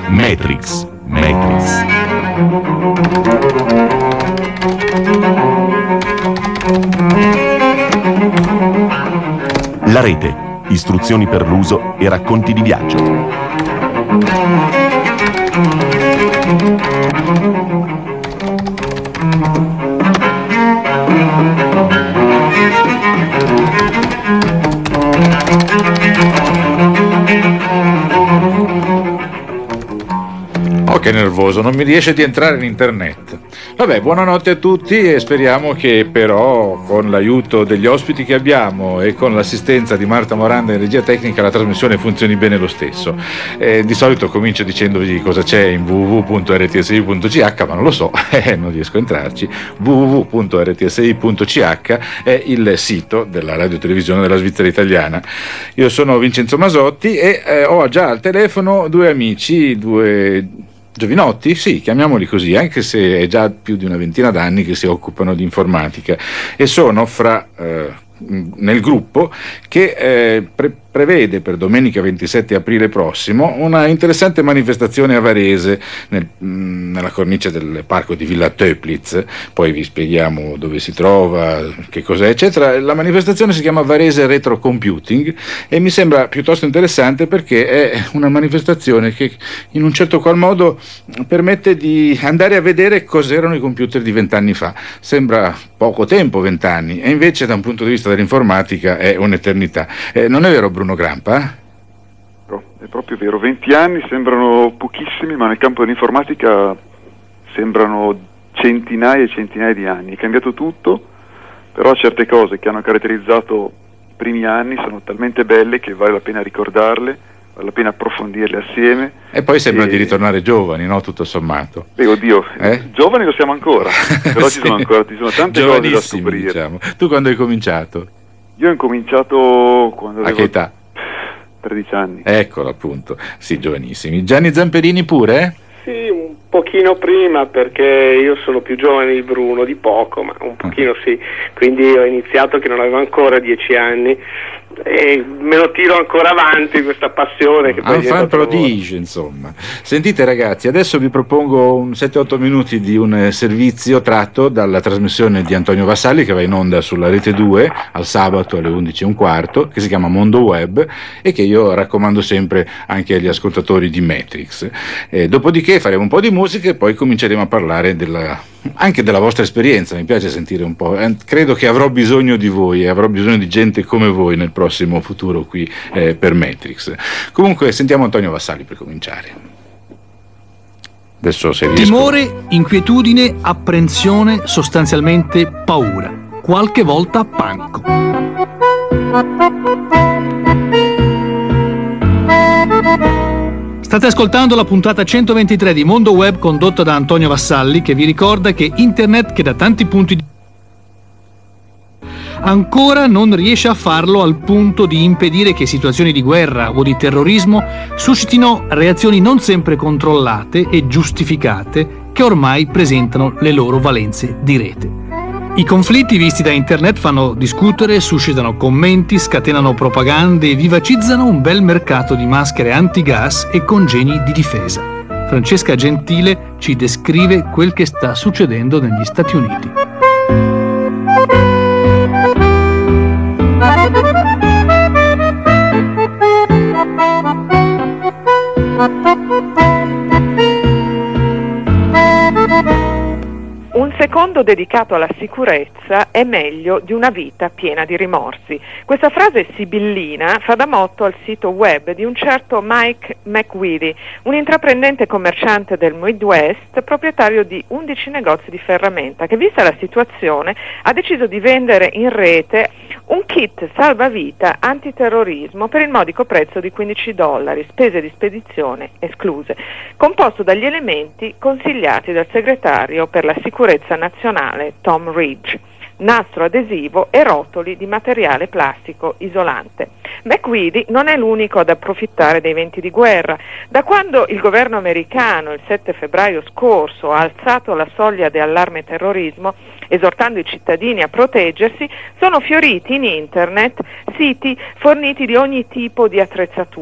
Matrix. La rete, istruzioni per l'uso e racconti di viaggio. Oh, che nervoso, non mi riesce di entrare in internet. Vabbè, buonanotte a tutti e speriamo che però con l'aiuto degli ospiti che abbiamo e con l'assistenza di Marta Moranda in regia tecnica la trasmissione funzioni bene lo stesso. Di solito comincio dicendovi cosa c'è in www.rtsi.ch, ma non lo so, non riesco a entrarci. www.rtsi.ch è il sito della radiotelevisione della Svizzera italiana. Io sono Vincenzo Masotti e ho già al telefono due amici, due giovinotti, sì, chiamiamoli così, anche se è già più di una ventina d'anni che si occupano di informatica e sono nel gruppo che prevede per domenica 27 aprile prossimo una interessante manifestazione a Varese nella cornice del parco di Villa Töplitz. Poi vi spieghiamo dove si trova, che cos'è eccetera. La manifestazione si chiama Varese Retro Computing e mi sembra piuttosto interessante perché è una manifestazione che in un certo qual modo permette di andare a vedere cos'erano i computer di 20 anni fa. Sembra poco tempo, 20 anni, e invece da un punto di vista dell'informatica è un'eternità. Non è vero, Bruno Grampa? È proprio vero, 20 anni sembrano pochissimi, ma nel campo dell'informatica sembrano centinaia e centinaia di anni. È cambiato tutto, però certe cose che hanno caratterizzato i primi anni sono talmente belle che vale la pena ricordarle, vale la pena approfondirle assieme. E poi sembra di ritornare giovani, no? Tutto sommato. Oddio, giovani lo siamo ancora, però sì. Ci sono tante cose da scoprire. Diciamo. Tu quando hai cominciato? Io ho incominciato quando avevo... A che età? 13 anni. Eccolo appunto, sì, giovanissimi. Gianni Zamperini pure? Sì, un pochino prima, perché io sono più giovane di Bruno, di poco, ma un pochino sì. Quindi ho iniziato che non avevo ancora 10 anni e me lo tiro ancora avanti questa passione che poi è fan prodigio, insomma. Sentite ragazzi, adesso vi propongo un 7-8 minuti di un servizio tratto dalla trasmissione di Antonio Vassalli che va in onda sulla Rete 2 al sabato alle 11:15, che si chiama Mondo Web e che io raccomando sempre anche agli ascoltatori di Matrix. Dopodiché faremo un po' di musica e poi cominceremo a parlare anche della vostra esperienza. Mi piace sentire un po', credo che avrò bisogno di voi e avrò bisogno di gente come voi nel prossimo futuro qui per Matrix. Comunque sentiamo Antonio Vassalli per cominciare. Adesso se riesco. Timore, inquietudine, apprensione, sostanzialmente paura, qualche volta panico. State ascoltando la puntata 123 di Mondo Web condotta da Antonio Vassalli, che vi ricorda che internet, che da tanti punti di ancora non riesce a farlo al punto di impedire che situazioni di guerra o di terrorismo suscitino reazioni non sempre controllate e giustificate che ormai presentano le loro valenze di rete. I conflitti visti da internet fanno discutere, suscitano commenti, scatenano propagande e vivacizzano un bel mercato di maschere antigas e congegni di difesa. Francesca Gentile ci descrive quel che sta succedendo negli Stati Uniti. Un secondo dedicato alla sicurezza è meglio di una vita piena di rimorsi. Questa frase sibillina fa da motto al sito web di un certo Mike McWeedy, un intraprendente commerciante del Midwest, proprietario di 11 negozi di ferramenta, che vista la situazione ha deciso di vendere in rete un kit salvavita antiterrorismo per il modico prezzo di $15, spese di spedizione escluse, composto dagli elementi consigliati dal segretario per la sicurezza nazionale Tom Ridge: nastro adesivo e rotoli di materiale plastico isolante. McWeedy non è l'unico ad approfittare dei venti di guerra. Da quando il governo americano il 7 febbraio scorso ha alzato la soglia di allarme terrorismo, esortando i cittadini a proteggersi, sono fioriti in internet siti forniti di ogni tipo di attrezzatura.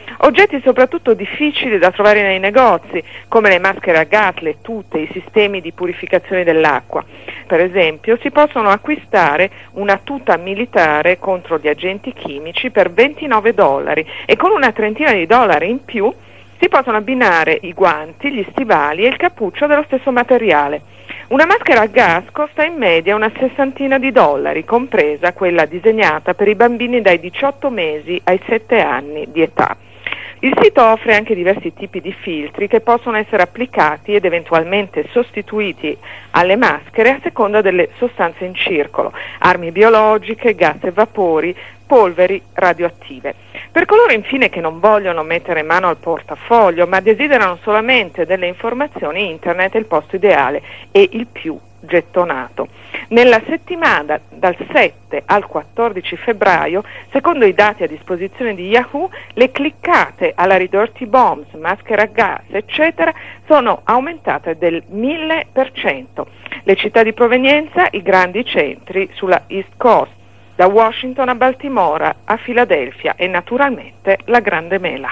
Oggetti soprattutto difficili da trovare nei negozi, come le maschere a gas, le tute, i sistemi di purificazione dell'acqua. Per esempio, si possono acquistare una tuta militare contro gli agenti chimici per $29 e con una trentina di dollari in più si possono abbinare i guanti, gli stivali e il cappuccio dello stesso materiale. Una maschera a gas costa in media una sessantina di dollari, compresa quella disegnata per i bambini dai 18 mesi ai 7 anni di età. Il sito offre anche diversi tipi di filtri che possono essere applicati ed eventualmente sostituiti alle maschere a seconda delle sostanze in circolo, armi biologiche, gas e vapori, polveri radioattive. Per coloro infine che non vogliono mettere mano al portafoglio ma desiderano solamente delle informazioni, internet è il posto ideale e il più gettonato. Nella settimana dal 7 al 14 febbraio, secondo i dati a disposizione di Yahoo, le cliccate alla Dirty Bombs, maschera a gas, eccetera, sono aumentate del 1000%. Le città di provenienza, i grandi centri sulla East Coast, da Washington a Baltimora a Filadelfia e naturalmente la Grande Mela.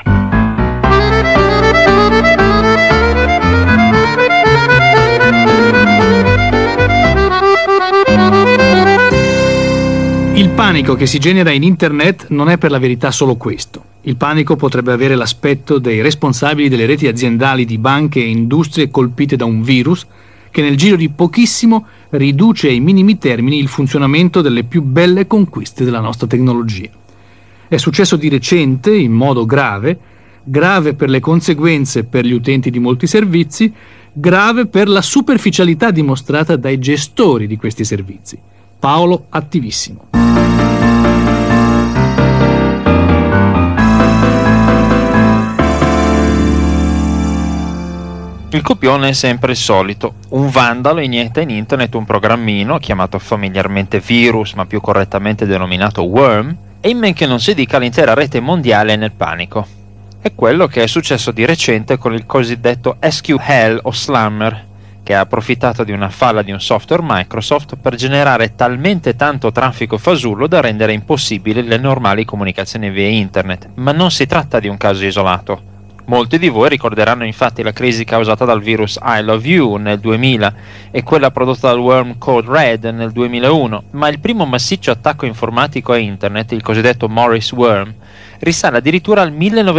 Il panico che si genera in internet non è per la verità solo questo. Il panico potrebbe avere l'aspetto dei responsabili delle reti aziendali di banche e industrie colpite da un virus che nel giro di pochissimo riduce ai minimi termini il funzionamento delle più belle conquiste della nostra tecnologia. È successo di recente, in modo grave per le conseguenze per gli utenti di molti servizi, grave per la superficialità dimostrata dai gestori di questi servizi. Paolo Attivissimo. Il copione è sempre il solito. Un vandalo inietta in internet un programmino, chiamato familiarmente virus, ma più correttamente denominato worm, e in men che non si dica l'intera rete mondiale è nel panico. È quello che è successo di recente con il cosiddetto SQL o Slammer, che ha approfittato di una falla di un software Microsoft per generare talmente tanto traffico fasullo da rendere impossibili le normali comunicazioni via internet. Ma non si tratta di un caso isolato. Molti di voi ricorderanno infatti la crisi causata dal virus I Love You nel 2000 e quella prodotta dal worm Code Red nel 2001, ma il primo massiccio attacco informatico a internet, il cosiddetto Morris Worm, risale addirittura al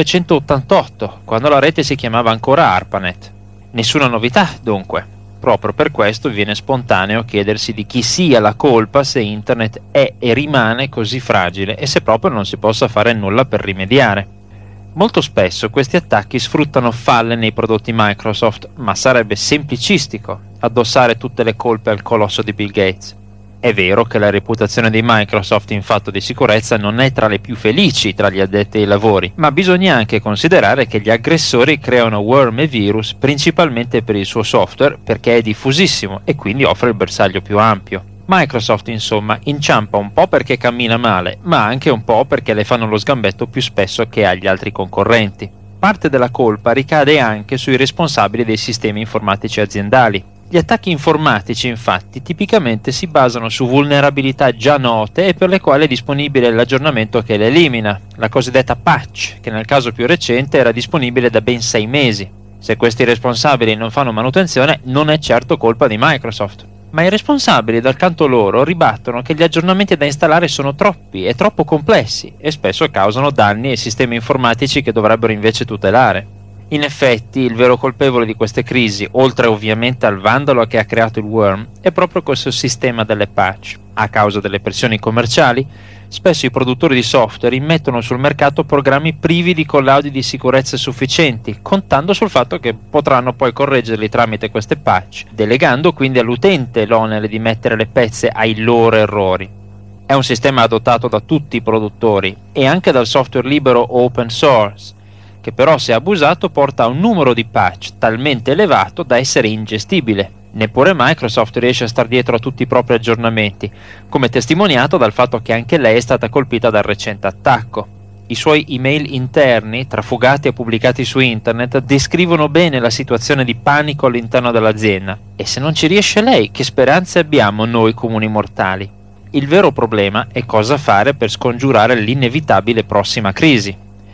1988, quando la rete si chiamava ancora ARPANET. Nessuna novità, dunque. Proprio per questo viene spontaneo chiedersi di chi sia la colpa se internet è e rimane così fragile e se proprio non si possa fare nulla per rimediare. Molto spesso questi attacchi sfruttano falle nei prodotti Microsoft, ma sarebbe semplicistico addossare tutte le colpe al colosso di Bill Gates. È vero che la reputazione di Microsoft in fatto di sicurezza non è tra le più felici tra gli addetti ai lavori, ma bisogna anche considerare che gli aggressori creano worm e virus principalmente per il suo software perché è diffusissimo e quindi offre il bersaglio più ampio. Microsoft, insomma, inciampa un po' perché cammina male, ma anche un po' perché le fanno lo sgambetto più spesso che agli altri concorrenti. Parte della colpa ricade anche sui responsabili dei sistemi informatici aziendali. Gli attacchi informatici, infatti, tipicamente si basano su vulnerabilità già note e per le quali è disponibile l'aggiornamento che le elimina, la cosiddetta patch, che nel caso più recente era disponibile da ben 6 mesi. Se questi responsabili non fanno manutenzione, non è certo colpa di Microsoft. Ma i responsabili dal canto loro ribattono che gli aggiornamenti da installare sono troppi e troppo complessi e spesso causano danni ai sistemi informatici che dovrebbero invece tutelare. In effetti, il vero colpevole di queste crisi, oltre ovviamente al vandalo che ha creato il worm, è proprio questo sistema delle patch. A causa delle pressioni commerciali, spesso i produttori di software immettono sul mercato programmi privi di collaudi di sicurezza sufficienti, contando sul fatto che potranno poi correggerli tramite queste patch, delegando quindi all'utente l'onere di mettere le pezze ai loro errori. È un sistema adottato da tutti i produttori e anche dal software libero o open source, che però se abusato porta a un numero di patch talmente elevato da essere ingestibile. Neppure Microsoft riesce a star dietro a tutti i propri aggiornamenti, come testimoniato dal fatto che anche lei è stata colpita dal recente attacco. I suoi email interni, trafugati e pubblicati su internet, descrivono bene la situazione di panico all'interno dell'azienda. E se non ci riesce lei, che speranze abbiamo noi comuni mortali? Il vero problema è cosa fare per scongiurare l'inevitabile prossima crisi.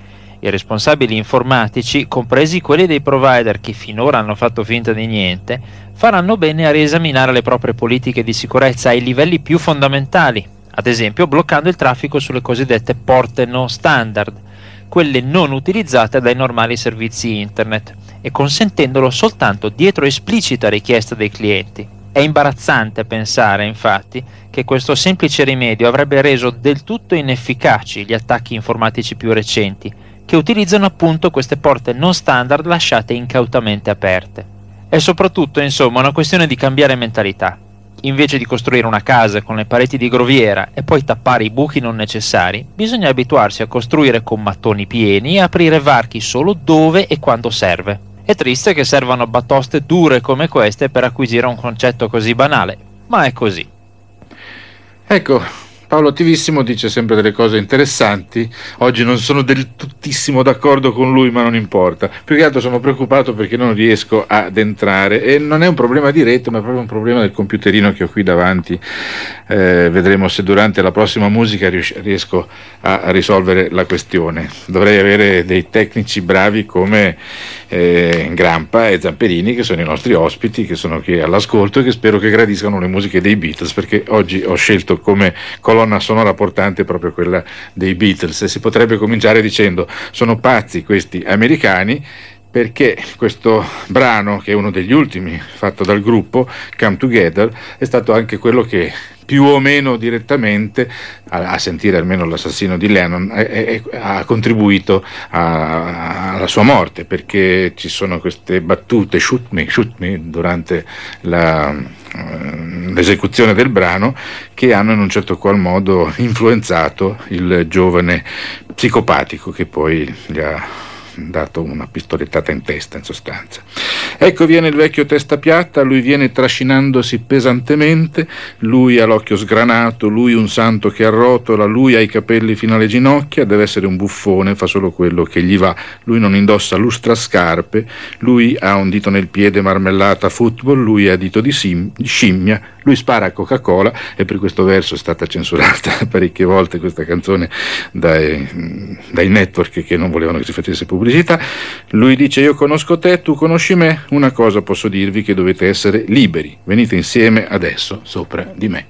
I responsabili informatici, compresi quelli dei provider che finora hanno fatto finta di niente, faranno bene a riesaminare le proprie politiche di sicurezza ai livelli più fondamentali, ad esempio bloccando il traffico sulle cosiddette porte non standard, quelle non utilizzate dai normali servizi internet, e consentendolo soltanto dietro esplicita richiesta dei clienti. È imbarazzante pensare, infatti, che questo semplice rimedio avrebbe reso del tutto inefficaci gli attacchi informatici più recenti, che utilizzano appunto queste porte non standard lasciate incautamente aperte. È soprattutto, insomma, una questione di cambiare mentalità. Invece di costruire una casa con le pareti di groviera e poi tappare i buchi non necessari, bisogna abituarsi a costruire con mattoni pieni e aprire varchi solo dove e quando serve. È triste che servano batoste dure come queste per acquisire un concetto così banale, ma è così. Ecco, Paolo Attivissimo dice sempre delle cose interessanti. Oggi non sono del tuttissimo d'accordo con lui, ma non importa. Più che altro sono preoccupato perché non riesco ad entrare, e non è un problema di rete, ma è proprio un problema del computerino che ho qui davanti. Vedremo se durante la prossima musica riesco a risolvere la questione. Dovrei avere dei tecnici bravi come Grampa e Zamperini, che sono i nostri ospiti, che sono qui all'ascolto e che spero che gradiscano le musiche dei Beatles, perché oggi ho scelto come colonna sonora portante proprio quella dei Beatles, e si potrebbe cominciare dicendo: sono pazzi questi americani, perché questo brano, che è uno degli ultimi fatto dal gruppo, Come Together, è stato anche quello che più o meno direttamente, a sentire almeno l'assassino di Lennon, ha contribuito alla sua morte, perché ci sono queste battute shoot me durante l'esecuzione del brano, che hanno in un certo qual modo influenzato il giovane psicopatico che poi gli ha dato una pistolettata in testa, in sostanza. Ecco viene il vecchio testa piatta, lui viene trascinandosi pesantemente, lui ha l'occhio sgranato, lui un santo che arrotola, lui ha i capelli fino alle ginocchia, deve essere un buffone, fa solo quello che gli va, lui non indossa lustrascarpe, lui ha un dito nel piede marmellata football, lui ha dito di scimmia, lui spara a Coca-Cola, e per questo verso è stata censurata parecchie volte questa canzone dai network che non volevano che si facesse pubblicità. Lui dice: io conosco te, tu conosci me, una cosa posso dirvi, che dovete essere liberi, venite insieme adesso sopra di me.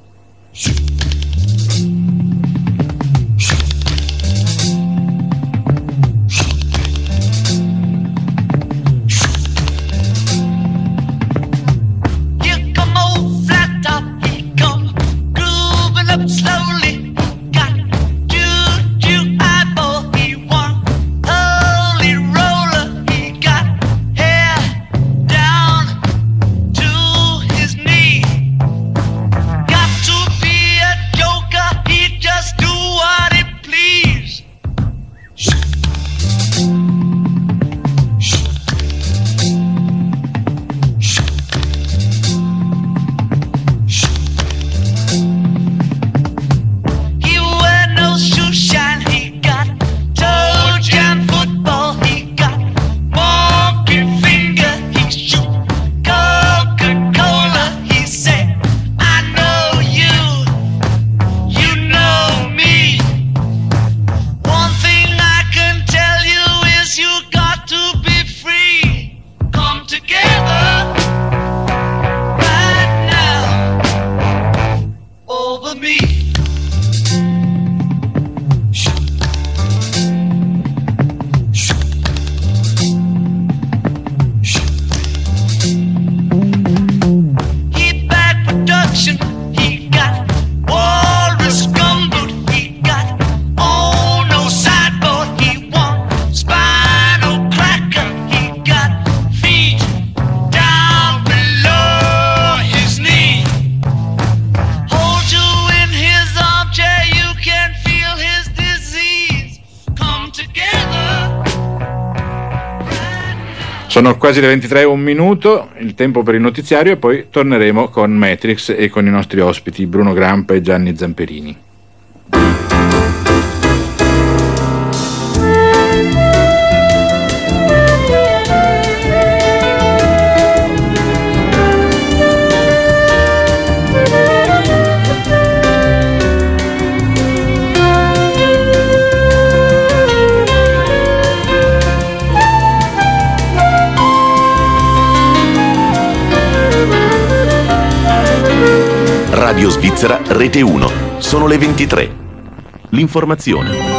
Sono quasi le 23, un minuto, il tempo per il notiziario, e poi torneremo con Matrix e con i nostri ospiti Bruno Grampa e Gianni Zamperini. Radio Svizzera Rete 1. Sono le 23. L'informazione.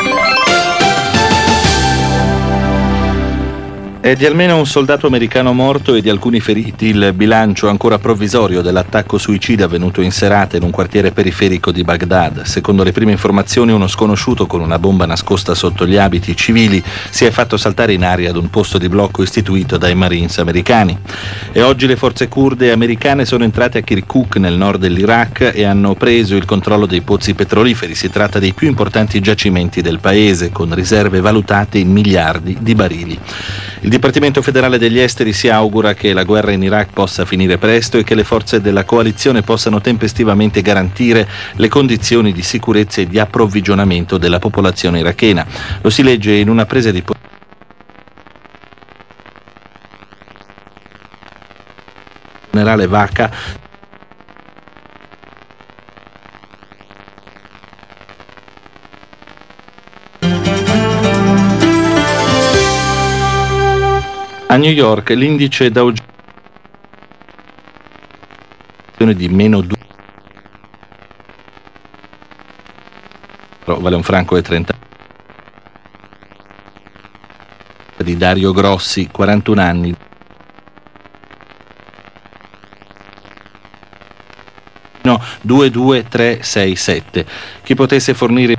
È di almeno un soldato americano morto e di alcuni feriti il bilancio ancora provvisorio dell'attacco suicida avvenuto in serata in un quartiere periferico di Baghdad. Secondo le prime informazioni, uno sconosciuto con una bomba nascosta sotto gli abiti civili si è fatto saltare in aria ad un posto di blocco istituito dai Marines americani. E oggi le forze curde americane sono entrate a Kirkuk nel nord dell'Iraq e hanno preso il controllo dei pozzi petroliferi. Si tratta dei più importanti giacimenti del paese, con riserve valutate in miliardi di barili. Il Dipartimento federale degli esteri si augura che la guerra in Iraq possa finire presto e che le forze della coalizione possano tempestivamente garantire le condizioni di sicurezza e di approvvigionamento della popolazione irachena. Lo si legge in una presa di posizione. Generale Vaca a New York l'indice Dow Jones di meno 2, vale $1,30 di Dario Grossi, 41 anni. No, 22367. Chi potesse fornire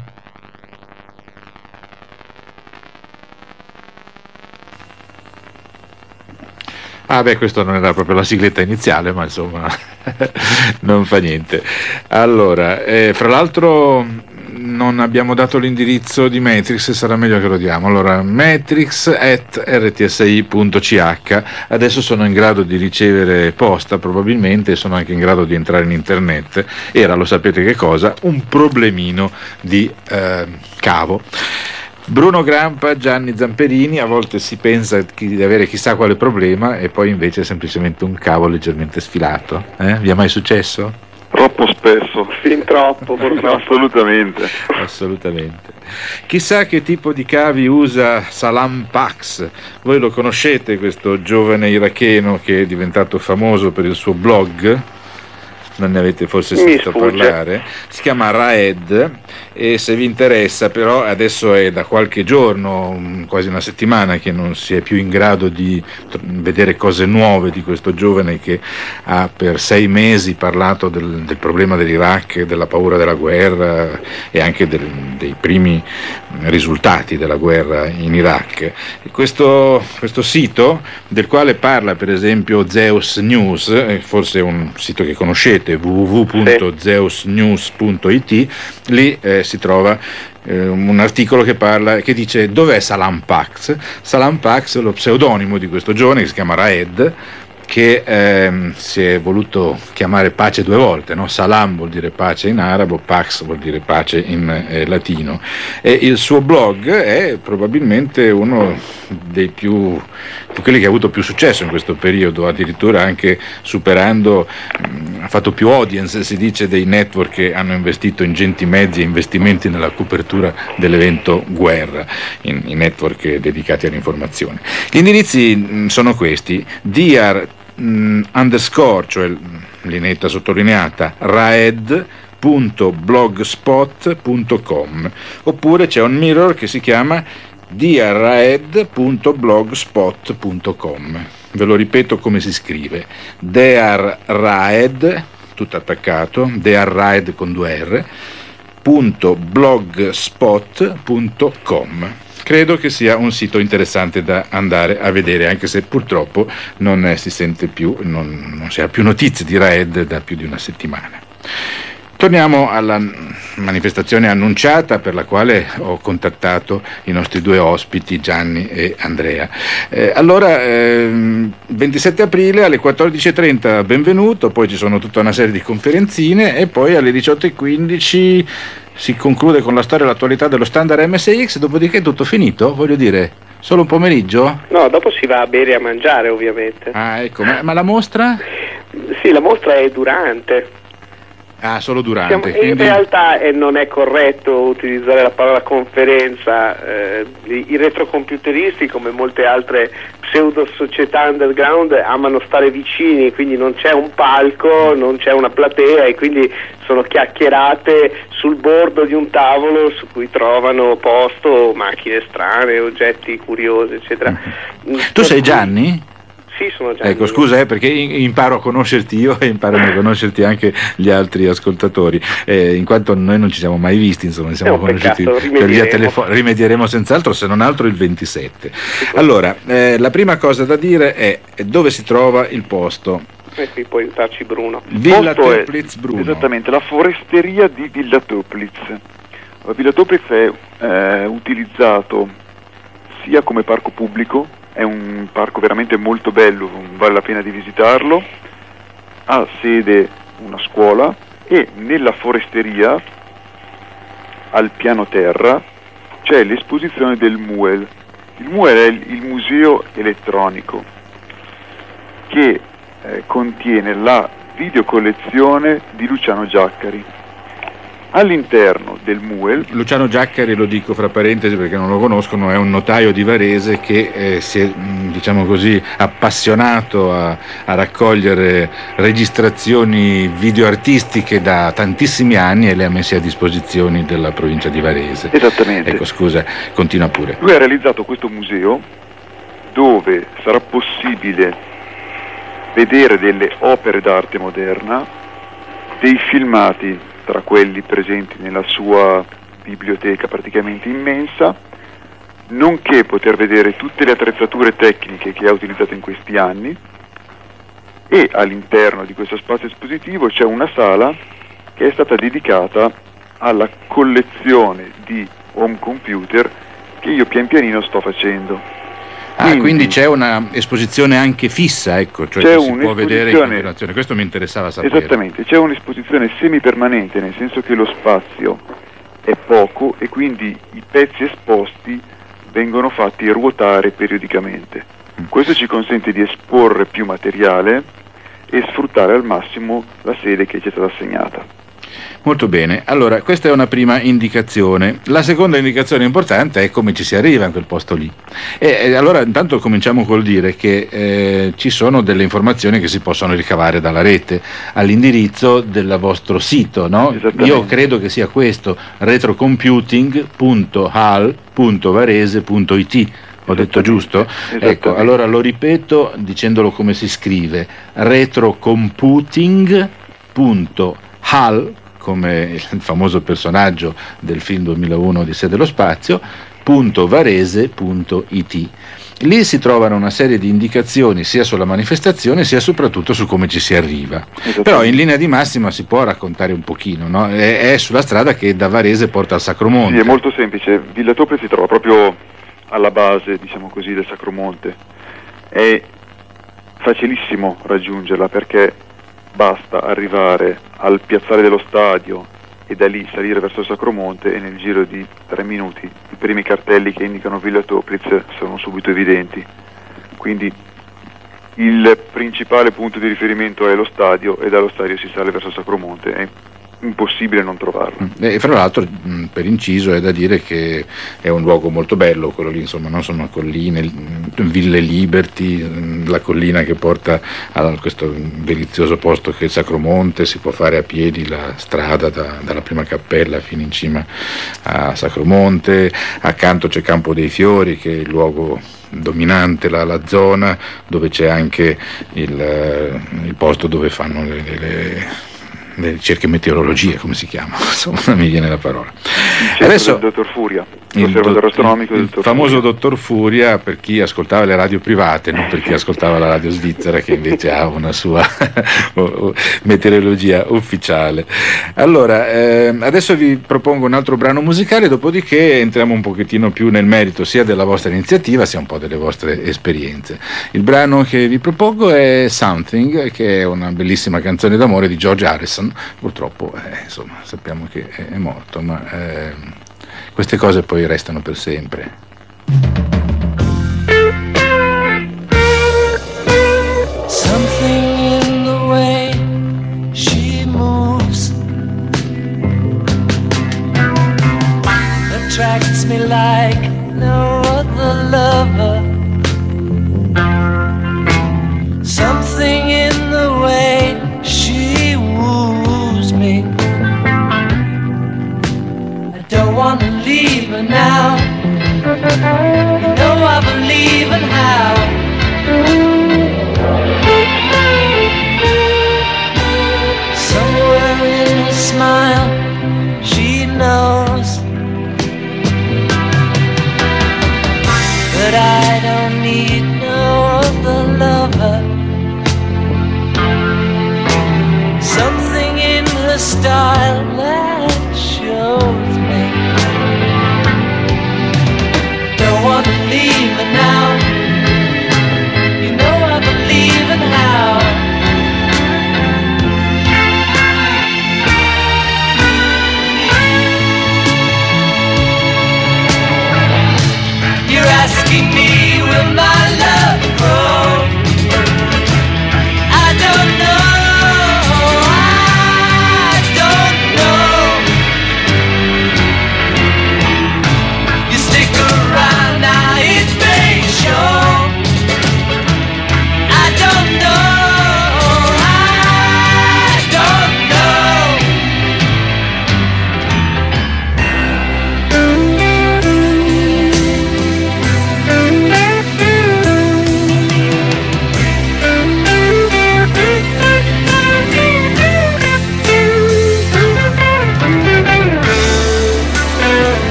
questo non era proprio la sigletta iniziale, ma insomma non fa niente. Allora, fra l'altro non abbiamo dato l'indirizzo di Matrix, sarà meglio che lo diamo. Allora, matrix@rtsi.ch. Adesso sono in grado di ricevere posta, probabilmente, e sono anche in grado di entrare in internet. Era, lo sapete che cosa? Un problemino di cavo. Bruno Grampa, Gianni Zamperini, a volte si pensa di avere chissà quale problema e poi invece è semplicemente un cavo leggermente sfilato. Vi è mai successo? Troppo spesso. Fin troppo, purtroppo. Assolutamente. Chissà che tipo di cavi usa Salam Pax. Voi lo conoscete, questo giovane iracheno che è diventato famoso per il suo blog? Non ne avete forse sentito parlare? Si chiama Raed, e se vi interessa, però adesso è da qualche giorno, quasi una settimana, che non si è più in grado di vedere cose nuove di questo giovane che ha per 6 mesi parlato del problema dell'Iraq, della paura della guerra e anche dei primi risultati della guerra in Iraq. Questo sito, del quale parla per esempio Zeus News, forse è un sito che conoscete, www.zeusnews.it, lì si trova un articolo che dice: dov'è Salam Pax? Salam Pax è lo pseudonimo di questo giovane che si chiama Raed, che si è voluto chiamare pace 2 volte, no? Salam vuol dire pace in arabo, Pax vuol dire pace in latino, e il suo blog è probabilmente uno dei più quelli che ha avuto più successo in questo periodo, addirittura anche superando, ha fatto più audience, si dice, dei network che hanno investito ingenti mezzi e investimenti nella copertura dell'evento guerra, in network dedicati all'informazione. Gli indirizzi sono questi: _, cioè linetta sottolineata, raed.blogspot.com, oppure c'è un mirror che si chiama dearraed.blogspot.com. Ve lo ripeto come si scrive: dearraed, tutto attaccato, dearraed con 2 R, .blogspot.com. Credo che sia un sito interessante da andare a vedere, anche se purtroppo non si sente più, non si ha più notizie di Raed da più di una settimana. Torniamo alla manifestazione annunciata, per la quale ho contattato i nostri 2 ospiti, Gianni e Andrea. 27 aprile alle 14.30 benvenuto, poi ci sono tutta una serie di conferenzine e poi alle 18.15 si conclude con la storia e l'attualità dello standard MSX, dopodiché è tutto finito, voglio dire, solo un pomeriggio? No, dopo si va a bere e a mangiare, ovviamente. Ah, ecco, ma la mostra? Sì, la mostra è durante. Solo durante. In realtà non è corretto utilizzare la parola conferenza. I retrocomputeristi, come molte altre pseudo società underground, amano stare vicini, quindi non c'è un palco, non c'è una platea, e quindi sono chiacchierate sul bordo di un tavolo su cui trovano posto macchine strane, oggetti curiosi, eccetera. Tu sei Gianni? Sì, sono Gianni. Ecco, scusa, perché imparo a conoscerti io e imparano a conoscerti anche gli altri ascoltatori, in quanto noi non ci siamo mai visti, insomma, siamo conosciuti per via telefonica. Rimedieremo senz'altro, se non altro il 27. Allora, la prima cosa da dire è dove si trova il posto. Qui può aiutarci Bruno. Villa Toplitz, Bruno. Esattamente, la foresteria di Villa Toplitz. La Villa Toplitz è utilizzato sia come parco pubblico, è un parco veramente molto bello, vale la pena di visitarlo, ha sede una scuola, e nella foresteria al piano terra c'è l'esposizione del MUEL. Il MUEL è il museo elettronico che contiene la videocollezione di Luciano Giaccari. All'interno del MUEL, Luciano Giaccari, lo dico fra parentesi perché non lo conoscono, è un notaio di Varese che si è, diciamo così, appassionato a raccogliere registrazioni videoartistiche da tantissimi anni e le ha messe a disposizione della provincia di Varese. Esattamente. Ecco, scusa, continua pure. Lui ha realizzato questo museo dove sarà possibile vedere delle opere d'arte moderna, dei filmati tra quelli presenti nella sua biblioteca praticamente immensa, nonché poter vedere tutte le attrezzature tecniche che ha utilizzato in questi anni, e all'interno di questo spazio espositivo c'è una sala che è stata dedicata alla collezione di home computer che io pian pianino sto facendo. Quindi c'è una esposizione anche fissa, ecco, cioè che si può vedere in continuazione. Questo mi interessava sapere. Esattamente, c'è un'esposizione semipermanente, nel senso che lo spazio è poco e quindi i pezzi esposti vengono fatti ruotare periodicamente. Questo ci consente di esporre più materiale e sfruttare al massimo la sede che ci è stata assegnata. Molto bene, allora questa è una prima indicazione. La seconda indicazione importante è come ci si arriva in quel posto lì. E allora intanto cominciamo col dire che ci sono delle informazioni che si possono ricavare dalla rete all'indirizzo del vostro sito, no? Io credo che sia questo, retrocomputing.hal.varese.it. Ho detto giusto? Ecco, allora lo ripeto dicendolo come si scrive: retrocomputing.hal, come il famoso personaggio del film 2001 Odissea dello spazio, .varese.it. Lì si trovano una serie di indicazioni sia sulla manifestazione sia soprattutto su come ci si arriva. Però in linea di massima si può raccontare un pochino, no? È sulla strada che da Varese porta al Sacromonte. Sì, è molto semplice. Villa Toplitz si trova proprio alla base, diciamo così, del Sacromonte. È facilissimo raggiungerla perché basta arrivare al piazzale dello stadio e da lì salire verso il Sacromonte, e nel giro di 3 minuti i primi cartelli che indicano Villa Toplitz sono subito evidenti. Quindi il principale punto di riferimento è lo stadio, e dallo stadio si sale verso il Sacromonte. È impossibile non trovarlo. E fra l'altro, per inciso, è da dire che è un luogo molto bello quello lì, insomma, non sono colline, Ville Liberty, la collina che porta a questo delizioso posto che è il Sacromonte. Si può fare a piedi la strada dalla prima cappella fino in cima a Sacromonte. Accanto c'è Campo dei Fiori, che è il luogo dominante, la zona dove c'è anche il posto dove fanno le ricerche meteorologie, come si chiama, insomma non mi viene la parola. Adesso il dottor Furia, l'osservatorio astronomico del dottor famoso Furia. Dottor Furia, per chi ascoltava le radio private, non per chi ascoltava la radio svizzera, che invece ha una sua meteorologia ufficiale. Allora, adesso vi propongo un altro brano musicale, dopodiché entriamo un pochettino più nel merito sia della vostra iniziativa sia un po' delle vostre esperienze. Il brano che vi propongo è Something, che è una bellissima canzone d'amore di George Harrison. Purtroppo insomma sappiamo che è morto, ma queste cose poi restano per sempre. Something in the way she moves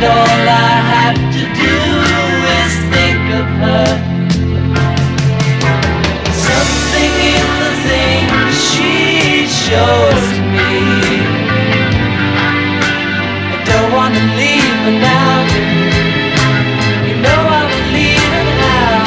and all I have to do is think of her. Something in the things she shows me. I don't want to leave her now. You know I will leave her now.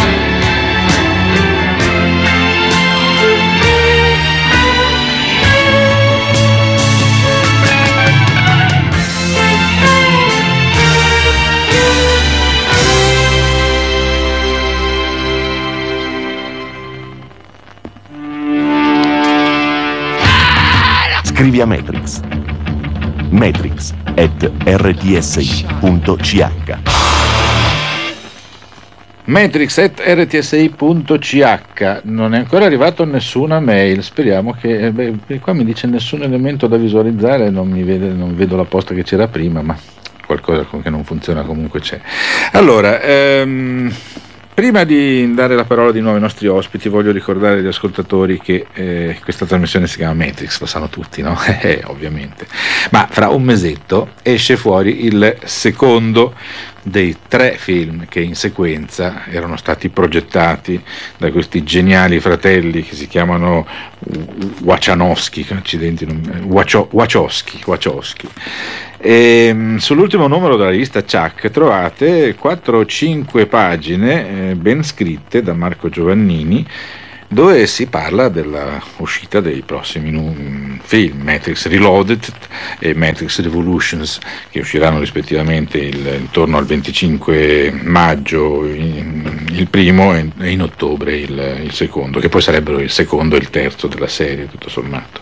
Scrivi a Matrix. Matrix@rtsi.ch. Matrix@rtsi.ch. Non è ancora arrivato nessuna mail, speriamo che qua mi dice nessun elemento da visualizzare, non vedo la posta che c'era prima, ma qualcosa che non funziona comunque c'è. Allora, prima di dare la parola di nuovo ai nostri ospiti, voglio ricordare agli ascoltatori che questa trasmissione si chiama Matrix, lo sanno tutti, no? Ovviamente. Ma fra un mesetto esce fuori il secondo dei 3 film che in sequenza erano stati progettati da questi geniali fratelli che si chiamano Wachowski. E sull'ultimo numero della rivista Chuck trovate 4 o 5 pagine ben scritte da Marco Giovannini, dove si parla della uscita dei prossimi film, Matrix Reloaded e Matrix Revolutions, che usciranno rispettivamente intorno al 25 maggio il primo e in ottobre il secondo, che poi sarebbero il secondo e il terzo della serie, tutto sommato.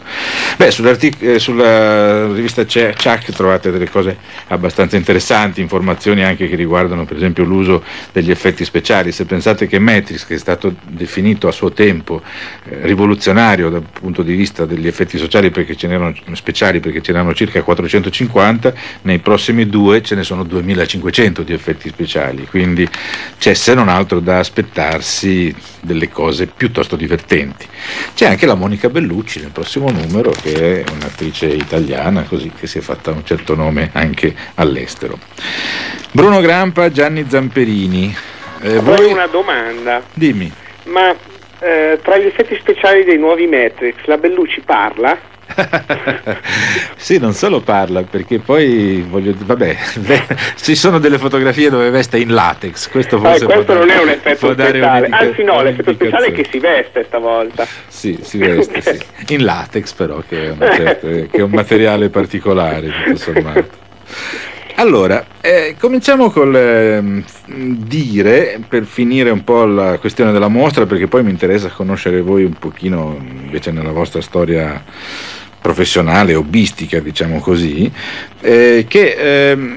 Sulla rivista Chuck trovate delle cose abbastanza interessanti, informazioni anche che riguardano per esempio l'uso degli effetti speciali. Se pensate che Matrix, che è stato definito a suo tempo rivoluzionario dal punto di vista degli effetti speciali perché ce n'erano circa 450, nei prossimi 2 ce ne sono 2500 di effetti speciali, quindi c'è se non altro da aspettarsi delle cose piuttosto divertenti. C'è anche la Monica Bellucci nel prossimo numero, che è un'attrice italiana così, che si è fatta un certo nome anche all'estero. Bruno Grampa, Gianni Zamperini. Voi una domanda. Dimmi. Ma tra gli effetti speciali dei nuovi Matrix, la Bellucci parla? Sì, non solo parla, perché poi ci sono delle fotografie dove veste in latex. Questo forse non è un effetto speciale, anzi no, l'effetto speciale è che si veste stavolta. Sì, si veste, sì. In latex però, che è un materiale particolare, tutto sommato. Allora, cominciamo col dire, per finire un po' la questione della mostra, perché poi mi interessa conoscere voi un pochino invece nella vostra storia professionale, hobbistica, diciamo così, che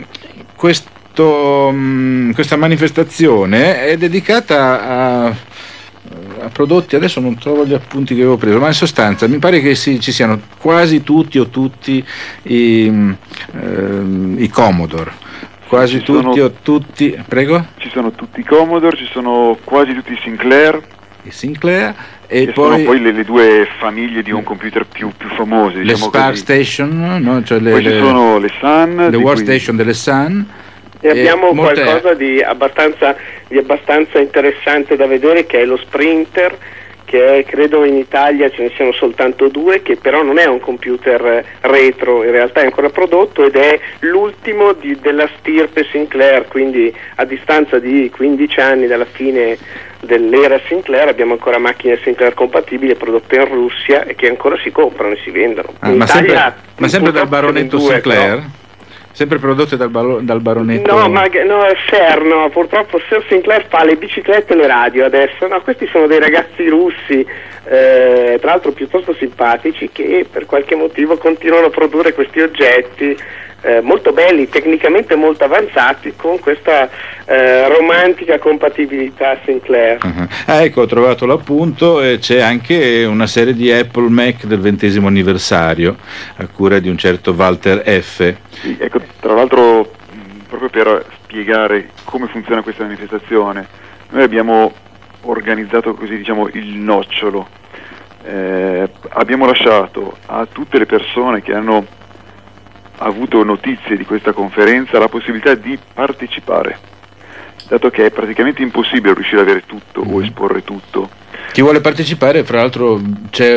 questa manifestazione è dedicata a prodotti, adesso non trovo gli appunti che avevo preso, ma in sostanza mi pare che ci siano quasi tutti o tutti i Commodore, quasi tutti o tutti, prego? Ci sono tutti i Commodore, ci sono quasi tutti i Sinclair e poi sono le 2 famiglie di home computer più famose, le Spark Station, no? Cioè poi ci sono le Sun, le Workstation delle Sun. E abbiamo qualcosa di abbastanza interessante da vedere, che è lo Sprinter, che credo in Italia ce ne siano soltanto 2, che però non è un computer retro, in realtà è ancora prodotto ed è l'ultimo della stirpe Sinclair, quindi a distanza di 15 anni dalla fine dell'era Sinclair abbiamo ancora macchine Sinclair compatibili prodotte in Russia e che ancora si comprano e si vendono. Ma sempre dal baronetto Sinclair? Però, sempre prodotte dal baronetto? No, è Ser, no, purtroppo Ser Sinclair fa le biciclette e le radio adesso, no, questi sono dei ragazzi russi, tra l'altro piuttosto simpatici, che per qualche motivo continuano a produrre questi oggetti molto belli, tecnicamente molto avanzati, con questa romantica compatibilità Sinclair. Ecco, ho trovato l'appunto, e c'è anche una serie di Apple Mac del 20° anniversario a cura di un certo Walter F. Sì, ecco, tra l'altro, proprio per spiegare come funziona questa manifestazione, noi abbiamo organizzato così, diciamo, il nocciolo. Abbiamo lasciato a tutte le persone che hanno avuto notizie di questa conferenza, la possibilità di partecipare, dato che è praticamente impossibile riuscire ad avere tutto o esporre tutto. Chi vuole partecipare, fra l'altro c'è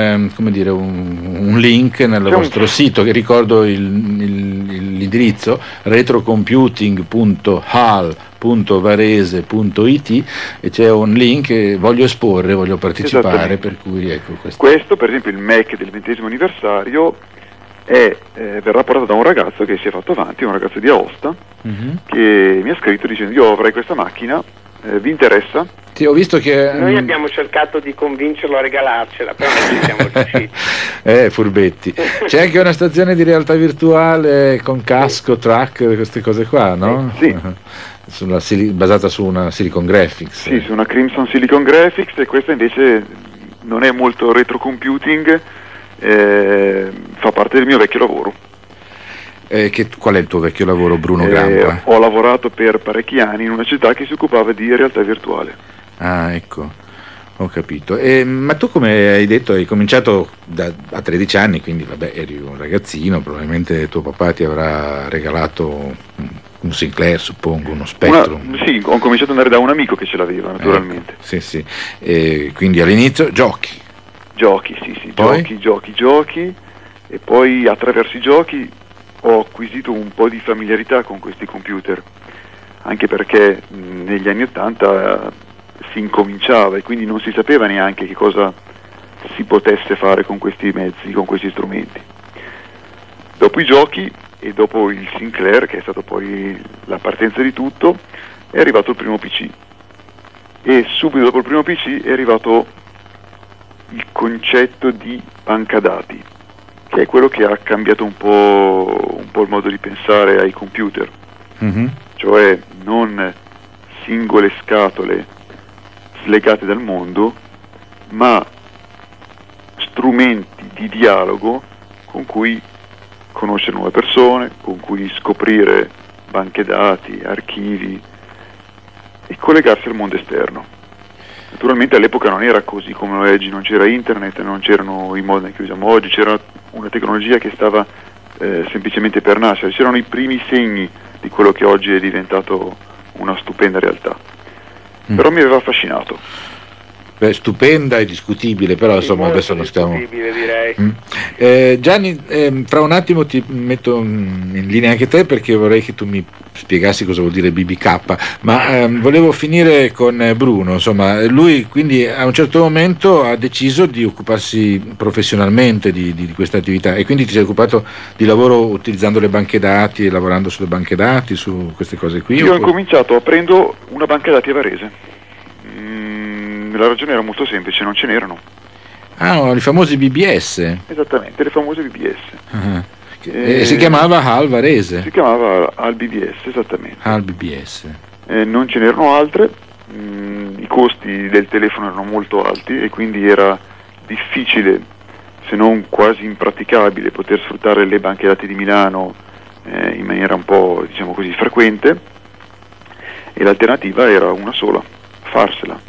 un link nel vostro sito, che ricordo l'indirizzo, retrocomputing.hal.varese.it, e c'è un link che voglio partecipare, per cui ecco questo per esempio il Mac del 20° anniversario verrà portato da un ragazzo che si è fatto avanti, un ragazzo di Aosta, che mi ha scritto dicendo: io avrei questa macchina, vi interessa? Sì, ho visto che noi abbiamo cercato di convincerlo a regalarcela, però non ci siamo riusciti. Furbetti. C'è anche una stazione di realtà virtuale con casco, track, queste cose qua, no? Sì. Basata su una Silicon Graphics. Sì, su una Crimson Silicon Graphics, e questa invece non è molto retrocomputing, fa parte del mio vecchio lavoro. Qual è il tuo vecchio lavoro, Bruno Grampa? Ho lavorato per parecchi anni in una città che si occupava di realtà virtuale. Ah, ecco, ho capito. Ma tu, come hai detto, hai cominciato a 13 anni, quindi vabbè, eri un ragazzino, probabilmente tuo papà ti avrà regalato un Sinclair, suppongo, uno Spectrum. Sì, ho cominciato ad andare da un amico che ce l'aveva, naturalmente. Sì. Quindi all'inizio giochi, sì, poi? giochi, e poi attraverso i giochi ho acquisito un po' di familiarità con questi computer, anche perché negli anni 80 si incominciava e quindi non si sapeva neanche che cosa si potesse fare con questi mezzi, con questi strumenti. Dopo i giochi e dopo il Sinclair, che è stato poi la partenza di tutto, è arrivato il primo PC, e subito dopo il primo PC è arrivato il concetto di banca dati, che è quello che ha cambiato un po' il modo di pensare ai computer, cioè non singole scatole slegate dal mondo, ma strumenti di dialogo con cui conoscere nuove persone, con cui scoprire banche dati, archivi e collegarsi al mondo esterno. Naturalmente all'epoca non era così come lo è oggi, non c'era internet, non c'erano i modem che usiamo oggi, c'era una tecnologia che stava semplicemente per nascere, c'erano i primi segni di quello che oggi è diventato una stupenda realtà. Però mi aveva affascinato. Beh, stupenda e discutibile, però insomma adesso non stiamo. Direi. Gianni, fra un attimo ti metto in linea anche te, perché vorrei che tu mi spiegassi cosa vuol dire BBK, ma volevo finire con Bruno. Insomma, lui quindi a un certo momento ha deciso di occuparsi professionalmente di questa attività, e quindi ti sei occupato di lavoro utilizzando le banche dati e lavorando sulle banche dati, su queste cose qui? Io ho incominciato aprendo una banca dati a Varese. La ragione era molto semplice, non ce n'erano. I famosi BBS. Esattamente, le famose BBS. E si chiamava HAL Varese. Si chiamava HAL BBS, esattamente. HAL BBS. Non ce n'erano altre, i costi del telefono erano molto alti e quindi era difficile, se non quasi impraticabile, poter sfruttare le banche dati di Milano in maniera un po', diciamo così, frequente, e l'alternativa era una sola: farsela.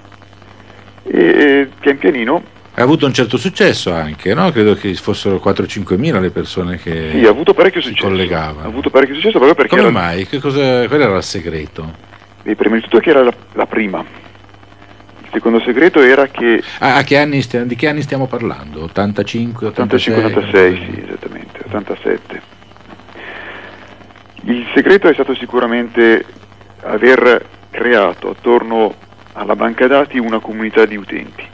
E pian pianino ha avuto un certo successo anche, no? Credo che fossero 4-5 mila le persone che ha avuto parecchio successo. collegavano. Ha avuto parecchio successo proprio perché come mai? Qual era il segreto? Prima di tutto che era la prima. Il secondo segreto era che di che anni stiamo parlando? 85, 86? 86, sì, esattamente, 87. Il segreto è stato sicuramente aver creato attorno alla banca dati una comunità di utenti,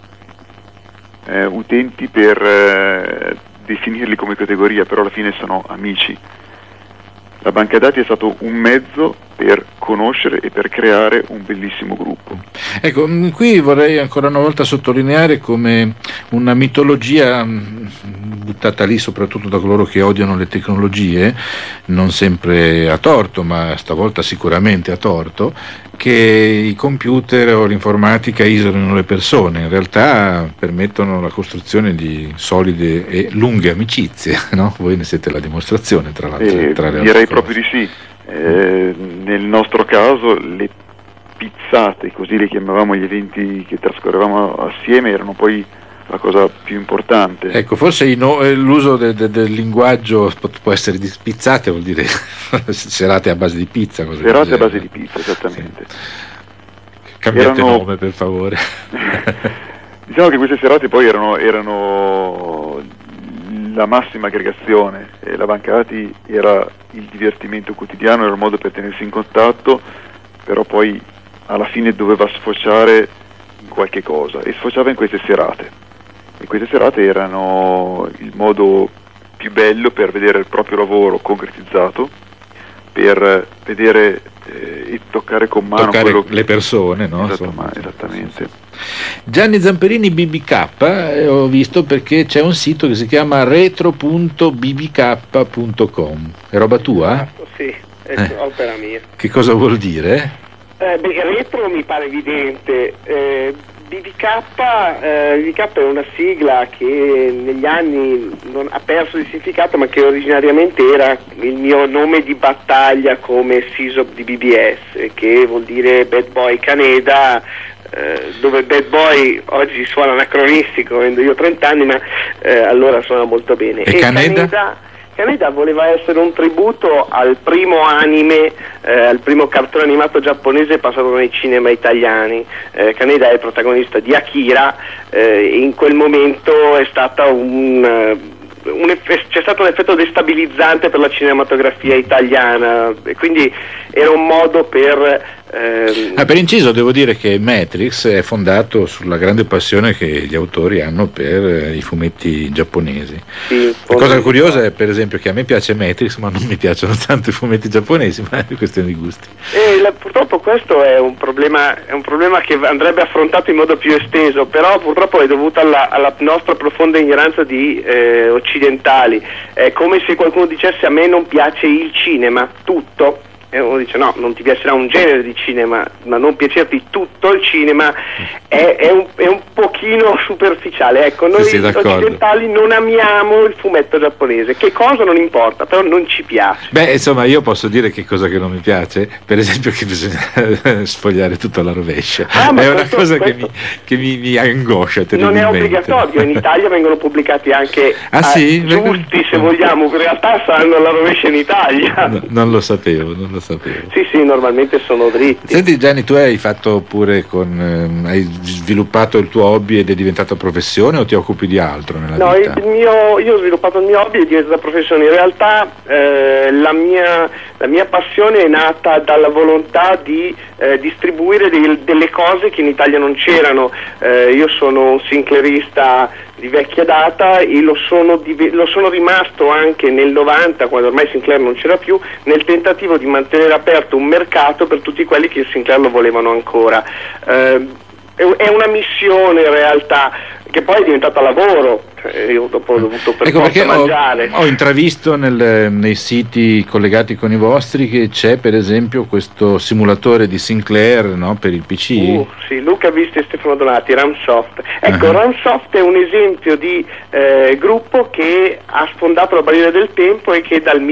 per definirli come categoria, però alla fine sono amici. La banca dati è stato un mezzo per conoscere e per creare un bellissimo gruppo. Ecco, qui vorrei ancora una volta sottolineare come una mitologia buttata lì soprattutto da coloro che odiano le tecnologie, non sempre a torto, ma stavolta sicuramente a torto, che i computer o l'informatica isolano le persone. In realtà permettono la costruzione di solide e lunghe amicizie, no? Voi ne siete la dimostrazione, tra l'altro. Direi proprio di sì. Nel nostro caso le pizzate, così le chiamavamo, gli eventi che trascorrevamo assieme, erano poi la cosa più importante. Ecco, forse l'uso del linguaggio può essere di pizzate, vuol dire serate a base di pizza. Serate a base di pizza, esattamente. Sì. Cambiate nome, per favore. Diciamo che queste serate poi erano la massima aggregazione, la Bancati era il divertimento quotidiano, era il modo per tenersi in contatto, però poi alla fine doveva sfociare in qualche cosa, e sfociava in queste serate. E queste serate erano il modo più bello per vedere il proprio lavoro concretizzato, per vedere e toccare con mano le persone, no? Esattamente. Gianni Zamperini BBK, ho visto, perché c'è un sito che si chiama retro.bbk.com. È roba tua? Sì, è opera mia. Che cosa vuol dire? Retro mi pare evidente. BBK è una sigla che negli anni non ha perso di significato, ma che originariamente era il mio nome di battaglia come SISOP di BBS, che vuol dire Bad Boy Caneda, dove Bad Boy oggi suona anacronistico, avendo io 30 anni, ma allora suona molto bene. E Caneda? Caneda voleva essere un tributo al primo anime, al primo cartone animato giapponese passato nei cinema italiani. Caneda è il protagonista di Akira, e in quel momento è stata c'è stato un effetto destabilizzante per la cinematografia italiana, e quindi era un modo per per inciso devo dire che Matrix è fondato sulla grande passione che gli autori hanno per i fumetti giapponesi. Sì, la cosa curiosa è, per esempio, che a me piace Matrix, ma non mi piacciono tanto i fumetti giapponesi, ma è questione di gusti. Purtroppo questo è un problema che andrebbe affrontato in modo più esteso, però purtroppo è dovuto alla nostra profonda ignoranza di occidentali. È come se qualcuno dicesse: a me non piace il cinema, tutto. E uno dice: no, non ti piacerà un genere di cinema, ma non piacerti tutto il cinema è un pochino superficiale. Ecco, noi occidentali non amiamo il fumetto giapponese, che cosa non importa, però non ci piace. Beh, insomma, io posso dire che cosa che non mi piace, per esempio che bisogna sfogliare tutto alla rovescia. È una cosa che mi angoscia terribilmente. Non è obbligatorio, in Italia vengono pubblicati anche sì? giusti, se vogliamo, in realtà saranno alla rovescia in Italia. No, non lo sapevo. Sì, normalmente sono dritti. Senti Gianni, tu hai fatto pure hai sviluppato il tuo hobby ed è diventata professione, o ti occupi di altro nella vita? No, io ho sviluppato il mio hobby e è diventata professione. In realtà la mia passione è nata dalla volontà di distribuire delle cose che in Italia non c'erano. Io sono un sinclairista di vecchia data e lo sono rimasto anche nel 90, quando ormai Sinclair non c'era più, nel tentativo di mantenere aperto un mercato per tutti quelli che Sinclair lo volevano ancora. È una missione in realtà, che poi è diventata lavoro. Io dopo ho dovuto per forza mangiare. Ho intravisto nei siti collegati con i vostri che c'è, per esempio, questo simulatore di Sinclair, no, per il PC. Sì, Luca Visti e Stefano Donati, Ramsoft. Ecco, Ramsoft è un esempio di gruppo che ha sfondato la barriera del tempo e che dal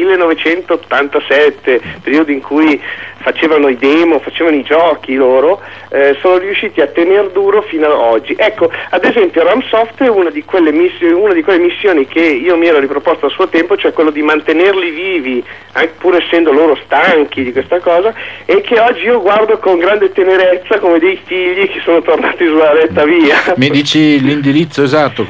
1987, periodo in cui facevano i demo, facevano i giochi loro, sono riusciti a tener duro fino ad oggi. Ecco, ad esempio Ramsoft è una di quelle missioni che io mi ero riproposto a suo tempo, cioè quello di mantenerli vivi, anche pur essendo loro stanchi di questa cosa, e che oggi io guardo con grande tenerezza come dei figli che sono tornati sulla retta via. Mi dici l'indirizzo esatto?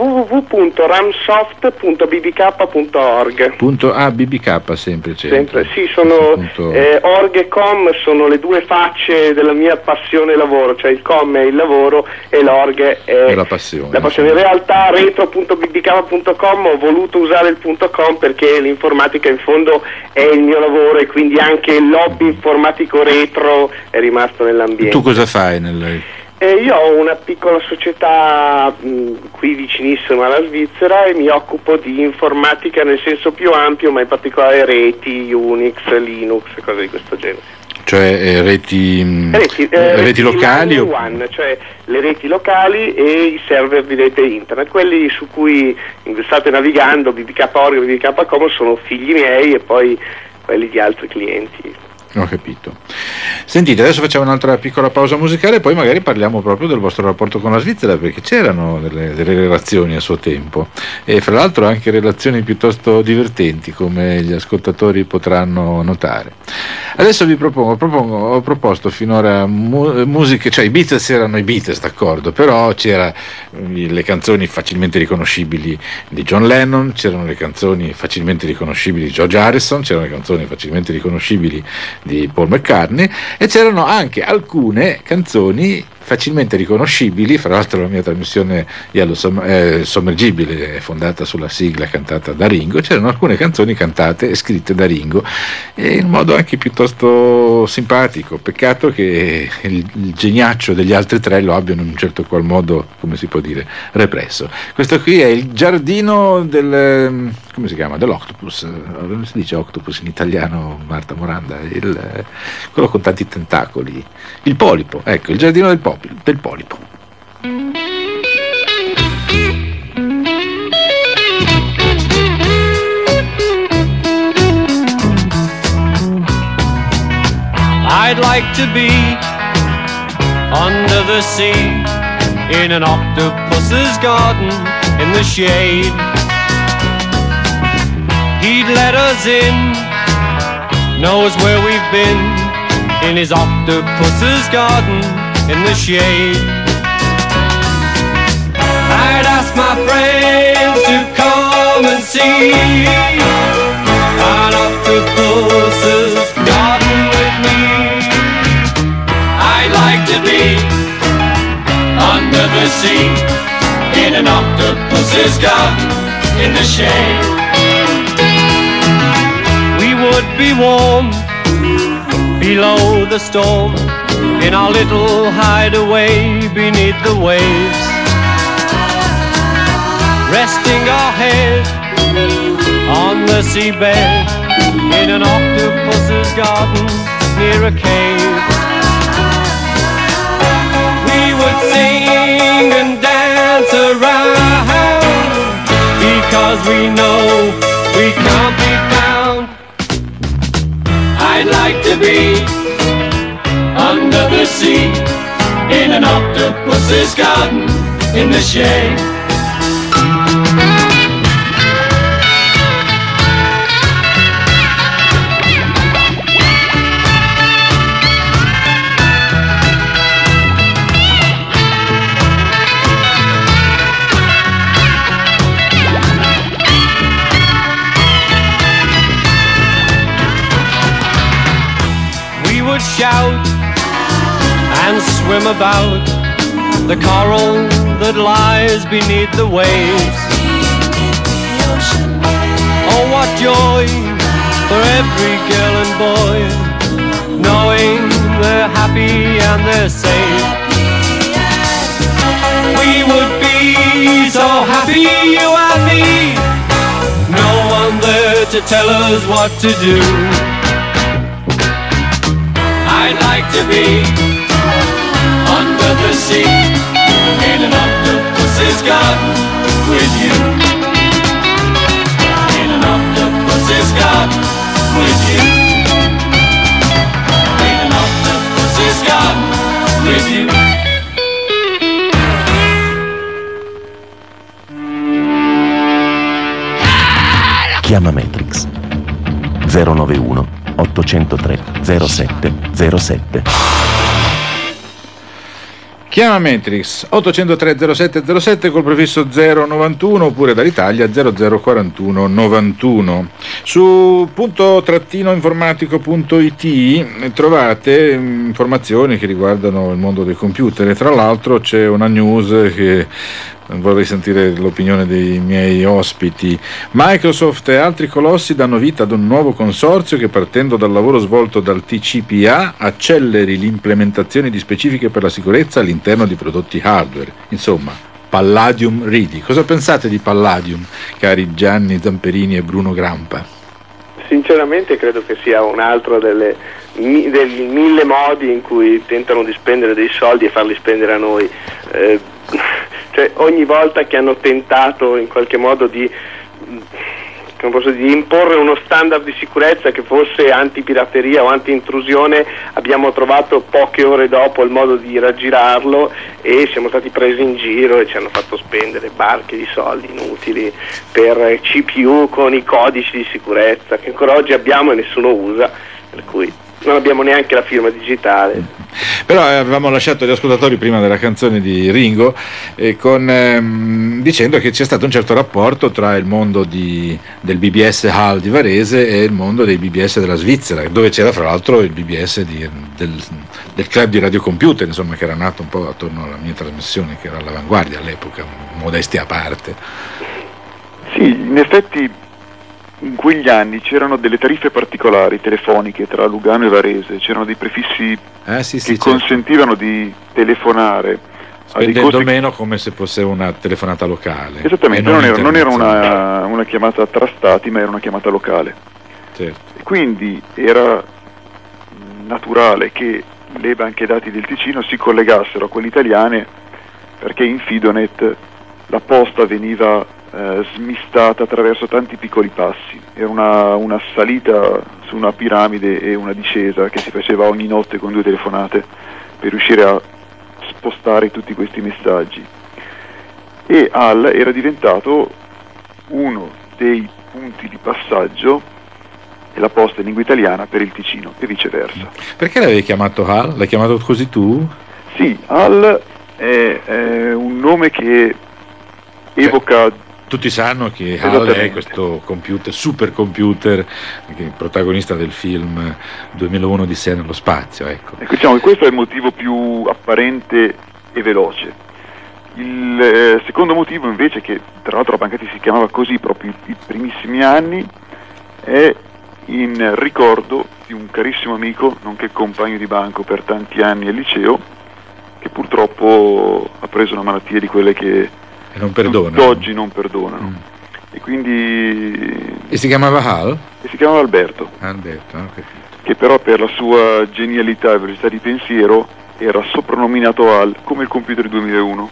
www.ramsoft.bbk.org. BBK sempre. Sì, sono org e com sono le due facce della mia passione lavoro, cioè il com è il lavoro e l'org è la passione. In realtà retro.bbk.com ho voluto usare il .com perché l'informatica in fondo è il mio lavoro, e quindi anche il lobby informatico retro è rimasto nell'ambiente. Tu cosa fai io ho una piccola società qui vicinissima alla Svizzera e mi occupo di informatica nel senso più ampio, ma in particolare reti, Unix, Linux, cose di questo genere. Cioè reti locali? Cioè le reti locali e i server di rete internet, quelli su cui state navigando, bbk.org e bbk.com sono figli miei, e poi quelli di altri clienti. Ho capito. Sentite, adesso facciamo un'altra piccola pausa musicale e poi magari parliamo proprio del vostro rapporto con la Svizzera, perché c'erano delle relazioni a suo tempo e fra l'altro anche relazioni piuttosto divertenti, come gli ascoltatori potranno notare. Adesso vi ho proposto finora musiche, cioè i Beatles erano i Beatles, d'accordo, però c'era le canzoni facilmente riconoscibili di John Lennon, c'erano le canzoni facilmente riconoscibili di George Harrison, c'erano le canzoni facilmente riconoscibili di Paul McCartney e c'erano anche alcune canzoni facilmente riconoscibili. Fra l'altro la mia trasmissione Yellow Sommergibile è fondata sulla sigla cantata da Ringo. C'erano alcune canzoni cantate e scritte da Ringo in modo anche piuttosto simpatico. Peccato che il geniaccio degli altri tre lo abbiano in un certo qual modo, come si può dire, represso. Questo qui è il giardino del, come si chiama? Dell'octopus. Come si dice octopus in italiano, Marta Moranda? Quello con tanti tentacoli. Il polipo, ecco, il giardino del polipo. I'd like to be under the sea in an octopus's garden in the shade. He'd let us in, knows where we've been, in his octopus's garden in the shade. I'd ask my friends to come and see an octopus's garden with me. I'd like to be under the sea in an octopus's garden in the shade. We would be warm below the storm in our little hideaway beneath the waves, resting our head on the seabed in an octopus's garden near a cave. We would sing and dance around because we know we can't be found. I'd like to be under the sea in an octopus's garden in the shade. We would shout and swim about the coral that lies beneath the waves. Oh, what joy for every girl and boy, knowing they're happy and they're safe. We would be so happy, you and me, no one there to tell us what to do. I'd like to be under the sea in an octopus's garden with you. In an octopus's garden with you. In an octopus's garden with you. Chiama Matrix 091 803 0707. Chiama Matrix 803 0707 col prefisso 091 oppure dall'Italia 0041 91. Su punto-informatico.it trovate informazioni che riguardano il mondo dei computer e tra l'altro c'è una news che vorrei sentire l'opinione dei miei ospiti. Microsoft e altri colossi danno vita ad un nuovo consorzio che, partendo dal lavoro svolto dal TCPA, acceleri l'implementazione di specifiche per la sicurezza all'interno di prodotti hardware. Insomma, Palladium Ready. Cosa pensate di Palladium, cari Gianni Zamperini e Bruno Grampa? Sinceramente credo che sia un altro dei 1000 modi in cui tentano di spendere dei soldi e farli spendere a noi. Cioè, ogni volta che hanno tentato in qualche modo di di imporre uno standard di sicurezza che fosse antipirateria o anti-intrusione. Abbiamo trovato poche ore dopo il modo di raggirarlo e siamo stati presi in giro e ci hanno fatto spendere barche di soldi inutili per CPU con i codici di sicurezza che ancora oggi abbiamo e nessuno usa, per cui non abbiamo neanche la firma digitale. Però avevamo lasciato gli ascoltatori prima della canzone di Ringo dicendo che c'è stato un certo rapporto tra il mondo del BBS HAL di Varese e il mondo dei BBS della Svizzera, dove c'era fra l'altro il BBS del club di radiocomputer, insomma, che era nato un po' attorno alla mia trasmissione, che era all'avanguardia all'epoca, modestia a parte. Sì, in effetti in quegli anni c'erano delle tariffe particolari telefoniche tra Lugano e Varese, c'erano dei prefissi che consentivano di telefonare spendendo meno, come se fosse una telefonata locale. Esattamente, non era una chiamata tra stati, ma era una chiamata locale. Certo. E quindi era naturale che le banche dati del Ticino si collegassero a quelle italiane, perché in Fidonet la posta veniva smistata attraverso tanti piccoli passi. Era una salita su una piramide e una discesa che si faceva ogni notte con 2 telefonate per riuscire a spostare tutti questi messaggi, e HAL era diventato uno dei punti di passaggio della posta in lingua italiana per il Ticino e viceversa. Perché l'avevi chiamato HAL? L'hai chiamato così tu? Sì, HAL è un nome che evoca... Tutti sanno che HAL è questo supercomputer, che è il protagonista del film 2001 Odissea nello spazio. Ecco, diciamo che questo è il motivo più apparente e veloce. Il secondo motivo invece, che tra l'altro la banca si chiamava così proprio i primissimi anni, è in ricordo di un carissimo amico, nonché compagno di banco per tanti anni al liceo, che purtroppo ha preso una malattia di quelle che non perdona. Oggi non perdonano. E quindi... E si chiamava HAL? E si chiamava Alberto. Alberto, ho capito. Che però per la sua genialità e velocità di pensiero era soprannominato HAL come il computer 2001.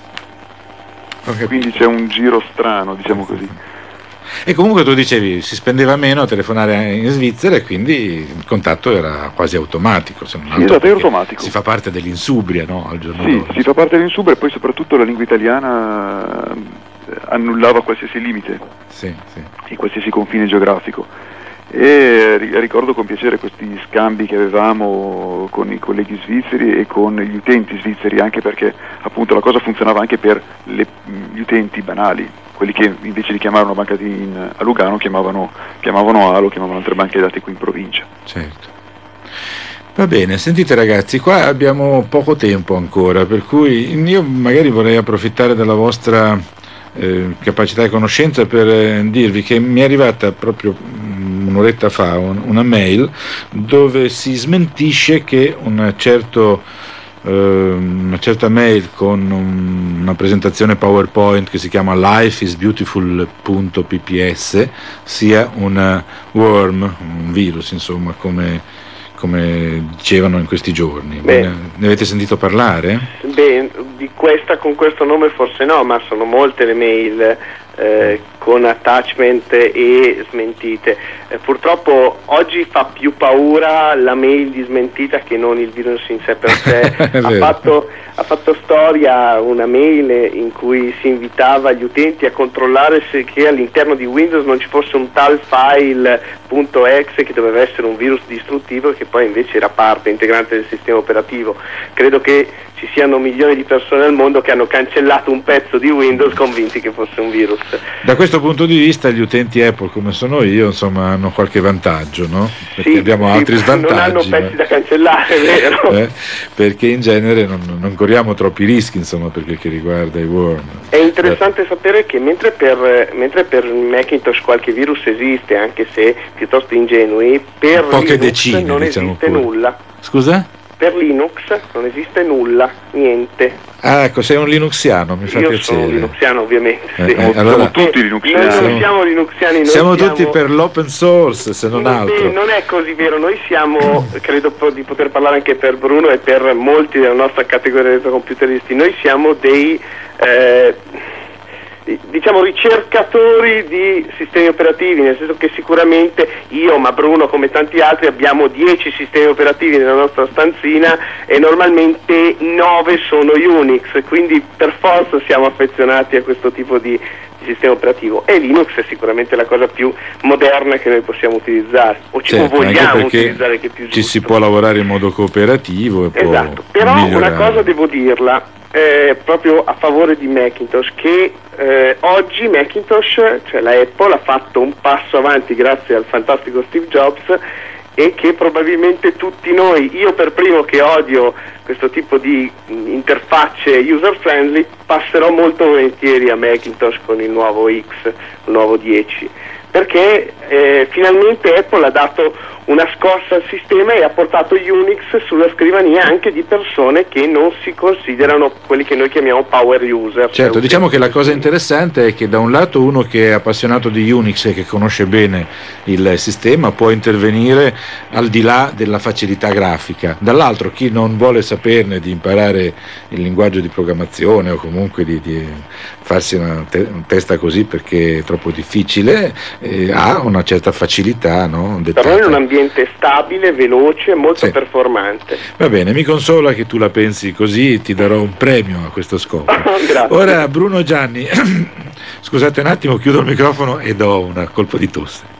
Quindi c'è un giro strano, diciamo così. E comunque tu dicevi, si spendeva meno a telefonare in Svizzera e quindi il contatto era quasi automatico. Se non altro, esatto, è automatico. Si fa parte dell'insubria, no? Al giorno sì, d'oggi. Si fa parte dell'insubria, e poi soprattutto la lingua italiana annullava qualsiasi limite e qualsiasi confine geografico. E ricordo con piacere questi scambi che avevamo con i colleghi svizzeri e con gli utenti svizzeri, anche perché appunto la cosa funzionava anche per gli utenti banali, quelli che invece di chiamare una banca a Lugano chiamavano ALO, chiamavano altre banche dati qui in provincia. Certo. Va bene, sentite ragazzi, qua abbiamo poco tempo ancora, per cui io magari vorrei approfittare della vostra capacità e conoscenza per dirvi che mi è arrivata proprio un'oretta fa una mail dove si smentisce che una certa mail con una presentazione PowerPoint che si chiama lifeisbeautiful.pps sia un worm, un virus, insomma, come dicevano in questi giorni. Ne avete sentito parlare? Beh, con questo nome forse no, ma sono molte le mail con attachment e smentite. Purtroppo oggi fa più paura la mail di smentita che non il virus in sé per sé. ha fatto storia una mail in cui si invitava gli utenti a controllare se che all'interno di Windows non ci fosse un tal file.exe che doveva essere un virus distruttivo e che poi invece era parte integrante del sistema operativo. Credo che ci siano milioni di persone al mondo che hanno cancellato un pezzo di Windows convinti che fosse un virus. Da questo punto di vista gli utenti Apple, come sono io, insomma, hanno qualche vantaggio, no? Perché abbiamo altri svantaggi. Non hanno pezzi da cancellare, vero? Perché in genere non corriamo troppi rischi, insomma, per quel che riguarda i worm. È interessante sapere che mentre per Macintosh qualche virus esiste, anche se piuttosto ingenui, per poche Linux decine, non diciamo esiste pure. nulla. Scusa? Per Linux non esiste nulla, niente. Ah, ecco, sei un linuxiano, mi fa piacere. Io sono un linuxiano, ovviamente. Allora, siamo tutti linuxiani. Noi non siamo linuxiani, siamo tutti per l'open source, se non altro. Non è così vero, noi siamo, credo di poter parlare anche per Bruno e per molti della nostra categoria di computeristi, noi siamo dei diciamo ricercatori di sistemi operativi, nel senso che sicuramente io, ma Bruno come tanti altri, abbiamo 10 sistemi operativi nella nostra stanzina e normalmente 9 sono Unix, quindi per forza siamo affezionati a questo tipo di sistema operativo, e Linux è sicuramente la cosa più moderna che noi possiamo utilizzare o vogliamo utilizzare, che è più giusto. Ci si può lavorare in modo cooperativo e esatto, però migliorare. Una cosa devo dirla proprio a favore di Macintosh, che oggi Macintosh, cioè la Apple, ha fatto un passo avanti grazie al fantastico Steve Jobs, e che probabilmente tutti noi, io per primo che odio questo tipo di interfacce user friendly, passerò molto volentieri a Macintosh con il nuovo X, il nuovo 10, perché finalmente Apple ha dato una scossa al sistema e ha portato Unix sulla scrivania anche di persone che non si considerano quelli che noi chiamiamo power user. Certo, diciamo che la cosa interessante è che da un lato uno che è appassionato di Unix e che conosce bene il sistema può intervenire al di là della facilità grafica, dall'altro chi non vuole saperne di imparare il linguaggio di programmazione o comunque di farsi una testa così perché è troppo difficile, ha una certa facilità, no? Però in un ambiente stabile, veloce, molto performante. Va bene, mi consola che tu la pensi così, ti darò un premio a questo scopo. Ora Bruno Gianni, scusate un attimo, chiudo il microfono e do un colpo di tosse.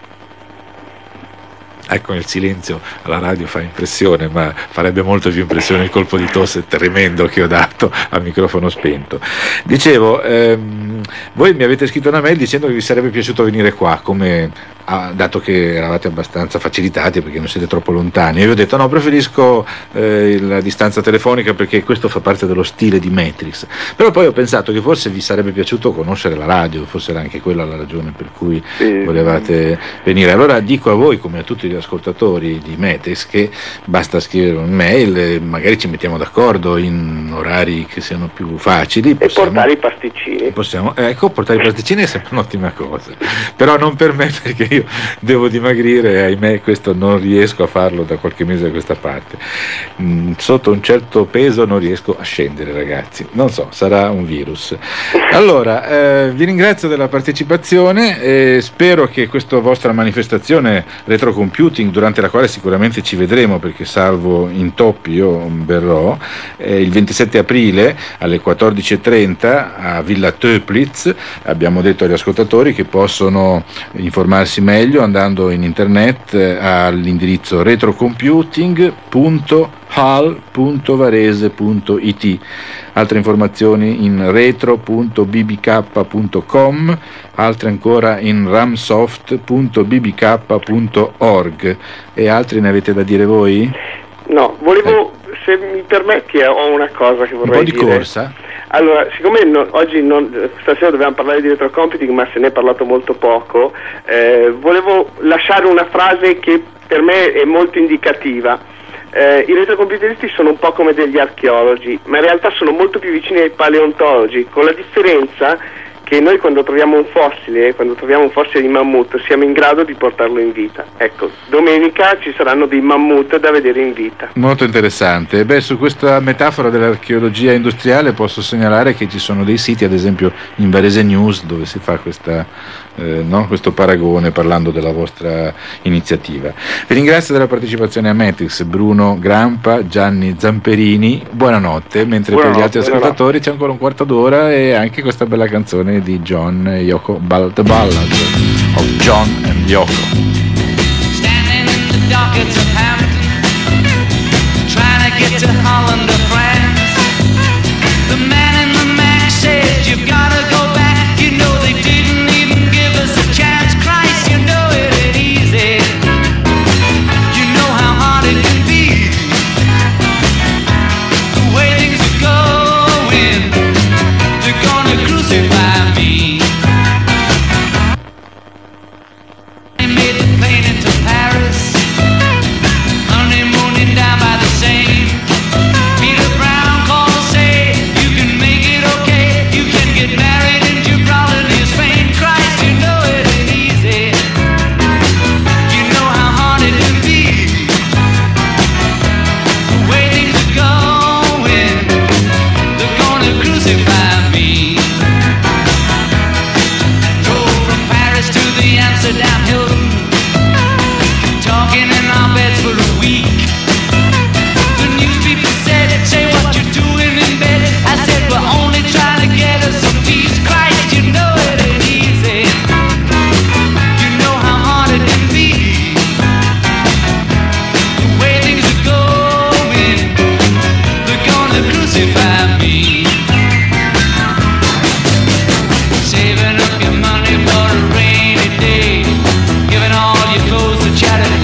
Ecco, il silenzio alla radio fa impressione, ma farebbe molto più impressione il colpo di tosse tremendo che ho dato a microfono spento. Dicevo, voi mi avete scritto una mail dicendo che vi sarebbe piaciuto venire qua, dato che eravate abbastanza facilitati perché non siete troppo lontani. Io vi ho detto no, preferisco la distanza telefonica perché questo fa parte dello stile di Matrix. Però poi ho pensato che forse vi sarebbe piaciuto conoscere la radio, forse era anche quella la ragione per cui volevate venire. Allora dico a voi, come a tutti gli ascoltatori di Matrix, che basta scrivere un mail e magari ci mettiamo d'accordo in orari che siano più facili e portare i pasticcini. Portare i pasticcini è sempre un'ottima cosa, però non per me, perché io devo dimagrire e ahimè questo non riesco a farlo da qualche mese a questa parte. Sotto un certo peso non riesco a scendere, ragazzi, non so, sarà un virus. Allora vi ringrazio della partecipazione e spero che questa vostra manifestazione retrocomputing, durante la quale sicuramente ci vedremo perché salvo intoppi io verrò, il 27 aprile alle 14.30 a Villa Töplitz. Abbiamo detto agli ascoltatori che possono informarsi meglio andando in internet all'indirizzo retrocomputing.hal.varese.it. Altre informazioni in retro.bbk.com, altre ancora in ramsoft.bbk.org. E altri ne avete da dire voi? No, volevo, se mi permetti, ho una cosa che vorrei dire. Un po' di corsa? Allora, siccome stasera dovevamo parlare di retrocomputing, ma se ne è parlato molto poco, volevo lasciare una frase che per me è molto indicativa. I retrocomputeristi sono un po' come degli archeologi, ma in realtà sono molto più vicini ai paleontologi, con la differenza che noi quando troviamo un fossile di mammut, siamo in grado di portarlo in vita. Ecco, domenica ci saranno dei mammut da vedere in vita. Molto interessante. Su questa metafora dell'archeologia industriale posso segnalare che ci sono dei siti, ad esempio in Varese News, dove si fa questo paragone parlando della vostra iniziativa. Vi ringrazio della partecipazione a Matrix, Bruno Grampa, Gianni Zamperini, buonanotte, mentre per gli altri ascoltatori c'è ancora un quarto d'ora e anche questa bella canzone di John e Yoko, The Ballad of John and Yoko. Standing in the dockets of Hampton, trying to get to Holland or France. The man in the Mac said you've gotta go back, you know they didn't even give us a chance. Christ, you know it ain't easy, you know how hard it can be, the way things are going, they're gonna crucify me. I made the plane into Paris, week. The news people said, say what you're doing in bed. I said, we're only trying to get us some peace. Christ, you know it ain't easy. You know how hard it can be. The way things are going, they're gonna crucify me. Saving up your money for a rainy day, giving all your clothes to charity.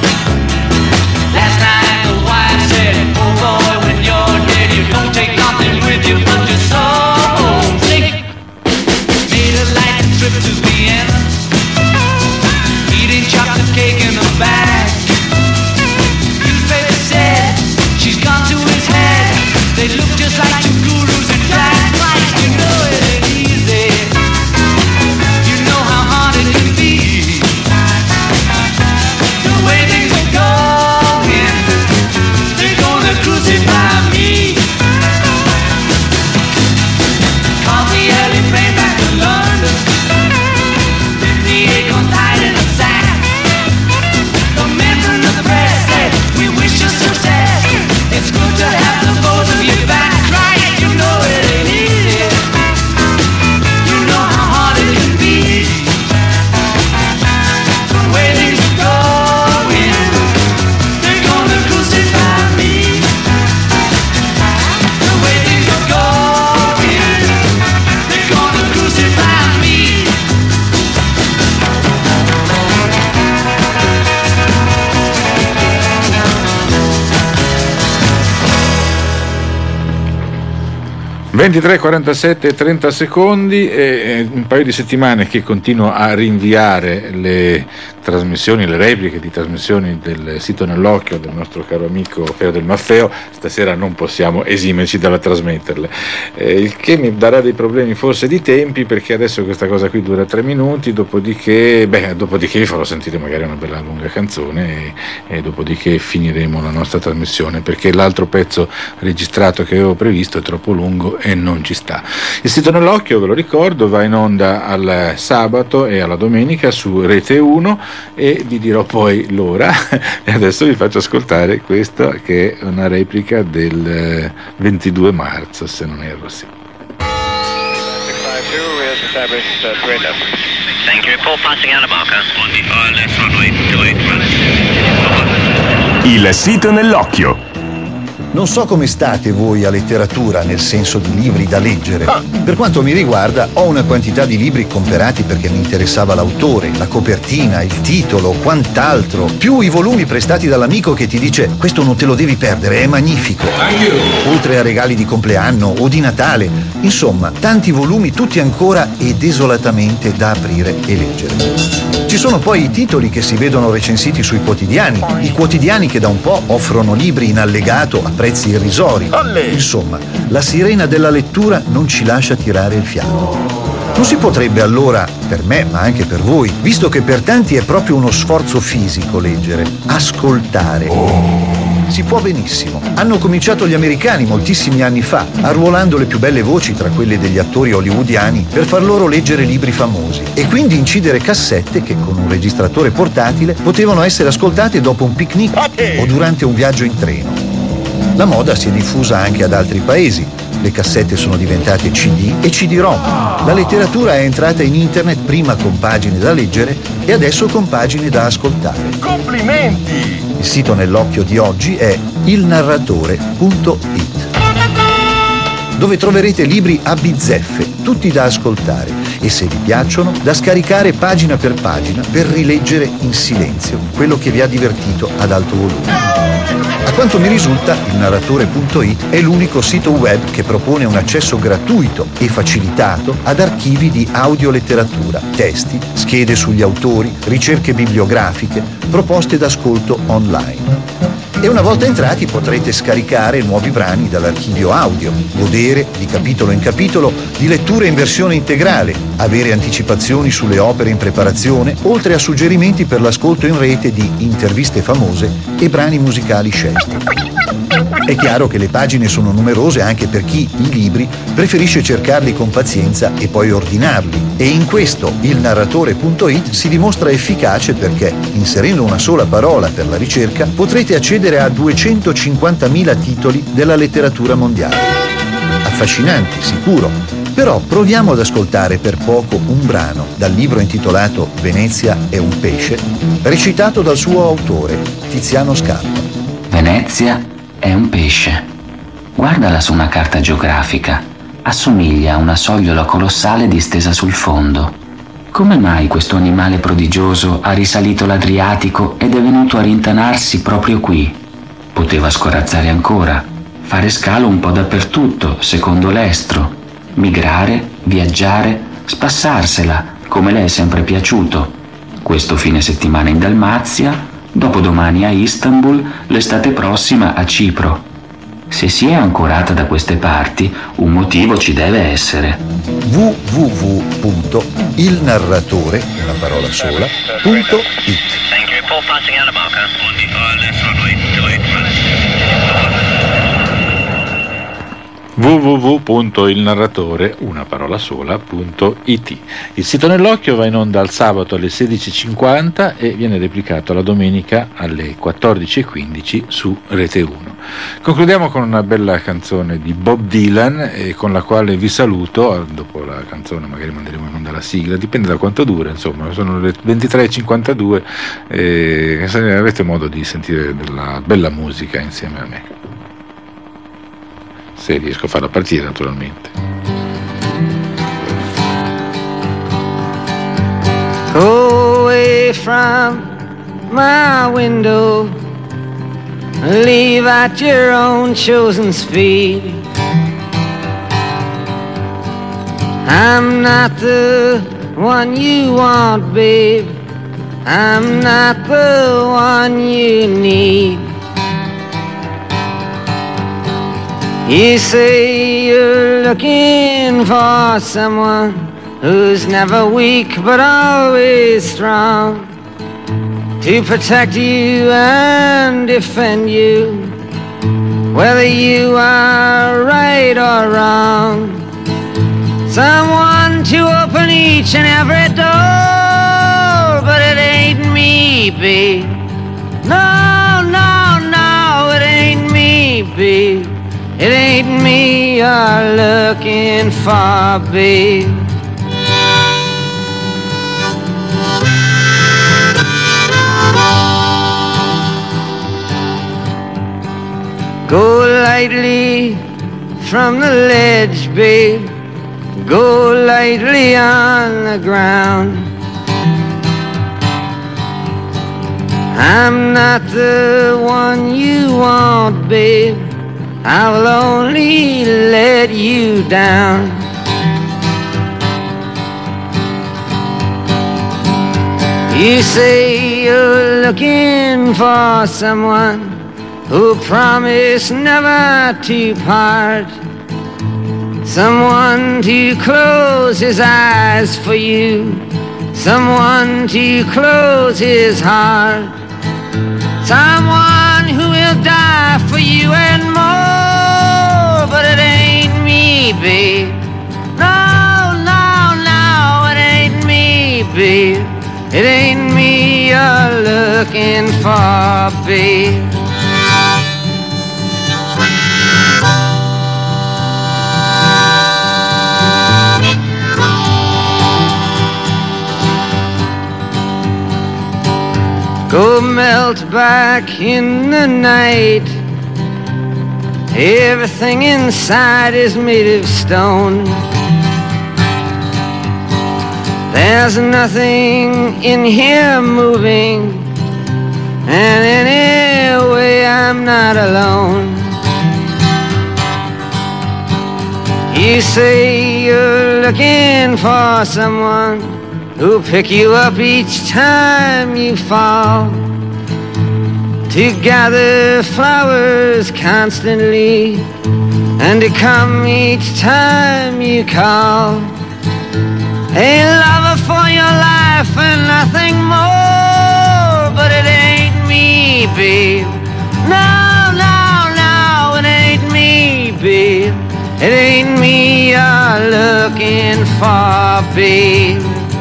Last night the wife said, oh boy, when you're dead you don't take nothing with you but your soul. Sick. Made a light trip to Vienna, eating chocolate cake in a bag. Newspaper said, she's gone to his head. They look just like two gurus in drag. Christ, you know it ain't easy. You know how hard it can be. The way things are going, they're gonna crucify me. Caught the early train back to London. 58 gone tied in a sack. The men from the press said, we wish you success. It's good to have the both of you back. Right, you know it ain't easy. You know how hard it can be. The way things are going, they're gonna crucify me. The way things are going, they're gonna crucify me. ...23, 47 e 30 secondi e un paio di settimane che continuo a rinviare le trasmissioni, le repliche di trasmissioni del sito Nell'Occhio del nostro caro amico Feo del Maffeo. Stasera non possiamo esimerci dalla trasmetterle, il che mi darà dei problemi forse di tempi, perché adesso questa cosa qui dura 3 minuti, dopodiché vi farò sentire magari una bella lunga canzone e dopodiché finiremo la nostra trasmissione, perché l'altro pezzo registrato che avevo previsto è troppo lungo e non ci sta. Il sito Nell'Occhio, ve lo ricordo, va in onda al sabato e alla domenica su Rete 1 e vi dirò poi l'ora. E adesso vi faccio ascoltare questa che è una replica del 22 marzo, se non erro. Sì. Il sito Nell'Occhio. Non so come state voi a letteratura, nel senso di libri da leggere. Per quanto mi riguarda, ho una quantità di libri comprati perché mi interessava l'autore, la copertina, il titolo, quant'altro. Più i volumi prestati dall'amico che ti dice questo non te lo devi perdere, è magnifico. Oltre a regali di compleanno o di Natale. Insomma, tanti volumi, tutti ancora e desolatamente da aprire e leggere. Ci sono poi i titoli che si vedono recensiti sui quotidiani, i quotidiani che da un po' offrono libri in allegato a prezzi irrisori. Insomma, la sirena della lettura non ci lascia tirare il fiato. Non si potrebbe allora, per me ma anche per voi, visto che per tanti è proprio uno sforzo fisico leggere, ascoltare? Si può benissimo. Hanno cominciato gli americani moltissimi anni fa, arruolando le più belle voci tra quelle degli attori hollywoodiani per far loro leggere libri famosi e quindi incidere cassette che con un registratore portatile potevano essere ascoltate dopo un picnic o durante un viaggio in treno. La moda si è diffusa anche ad altri paesi. Le cassette sono diventate CD e CD-ROM. La letteratura è entrata in internet prima con pagine da leggere e adesso con pagine da ascoltare. Complimenti! Il sito Nell'Occhio di oggi è ilnarratore.it, dove troverete libri a bizzeffe, tutti da ascoltare e, se vi piacciono, da scaricare pagina per rileggere in silenzio quello che vi ha divertito ad alto volume. A quanto mi risulta, ilnarratore.it è l'unico sito web che propone un accesso gratuito e facilitato ad archivi di audioletteratura, testi, schede sugli autori, ricerche bibliografiche, proposte d'ascolto online. E una volta entrati potrete scaricare nuovi brani dall'archivio audio, godere di capitolo in capitolo di letture in versione integrale, avere anticipazioni sulle opere in preparazione, oltre a suggerimenti per l'ascolto in rete di interviste famose e brani musicali scelti. È chiaro che le pagine sono numerose anche per chi i libri preferisce cercarli con pazienza e poi ordinarli, e in questo il narratore.it si dimostra efficace perché, inserendo una sola parola per la ricerca, potrete accedere a 250.000 titoli della letteratura mondiale. Affascinanti, sicuro, però proviamo ad ascoltare per poco un brano dal libro intitolato Venezia è un pesce, recitato dal suo autore, Tiziano Scarpa. Venezia è un pesce. Guardala su una carta geografica. Assomiglia a una sogliola colossale distesa sul fondo. Come mai questo animale prodigioso ha risalito l'Adriatico ed è venuto a rintanarsi proprio qui? Poteva scorazzare ancora, fare scalo un po' dappertutto, secondo l'estro, migrare, viaggiare, spassarsela, come le è sempre piaciuto. Questo fine settimana in Dalmazia, dopodomani a Istanbul, l'estate prossima a Cipro. Se si è ancorata da queste parti, un motivo ci deve essere. www.ilnarratore, una parola sola, .it. www.ilnarratore, una parola sola.it. Il sito nell'occhio va in onda al sabato alle 16.50 e viene replicato la domenica alle 14.15 su Rete 1. Concludiamo con una bella canzone di Bob Dylan, con la quale vi saluto. Dopo la canzone magari manderemo in onda la sigla, dipende da quanto dura, insomma sono le 23.52 e avrete modo di sentire della bella musica insieme a me, se riesco a farla partire, naturalmente. Go away from my window, leave at your own chosen speed. I'm not the one you want, babe. I'm not the one you need. You say you're looking for someone who's never weak but always strong, to protect you and defend you, whether you are right or wrong. Someone to open each and every door, but it ain't me, babe. No, no, no, it ain't me, babe. It ain't me you're looking for, babe. Go lightly from the ledge, babe. Go lightly on the ground. I'm not the one you want, babe. I will only let you down. You say you're looking for someone who promised never to part, someone to close his eyes for you, someone to close his heart, someone who will die for you and more, but it ain't me, babe. No, no, no, it ain't me, babe. It ain't me you're looking for, babe. Go melt back in the night. Everything inside is made of stone. There's nothing in here moving, and anyway I'm not alone. You say you're looking for someone who'll pick you up each time you fall, to gather flowers constantly, and to come each time you call. A lover for your life and nothing more, but it ain't me, babe. No, no, no, It ain't me you're looking for, babe.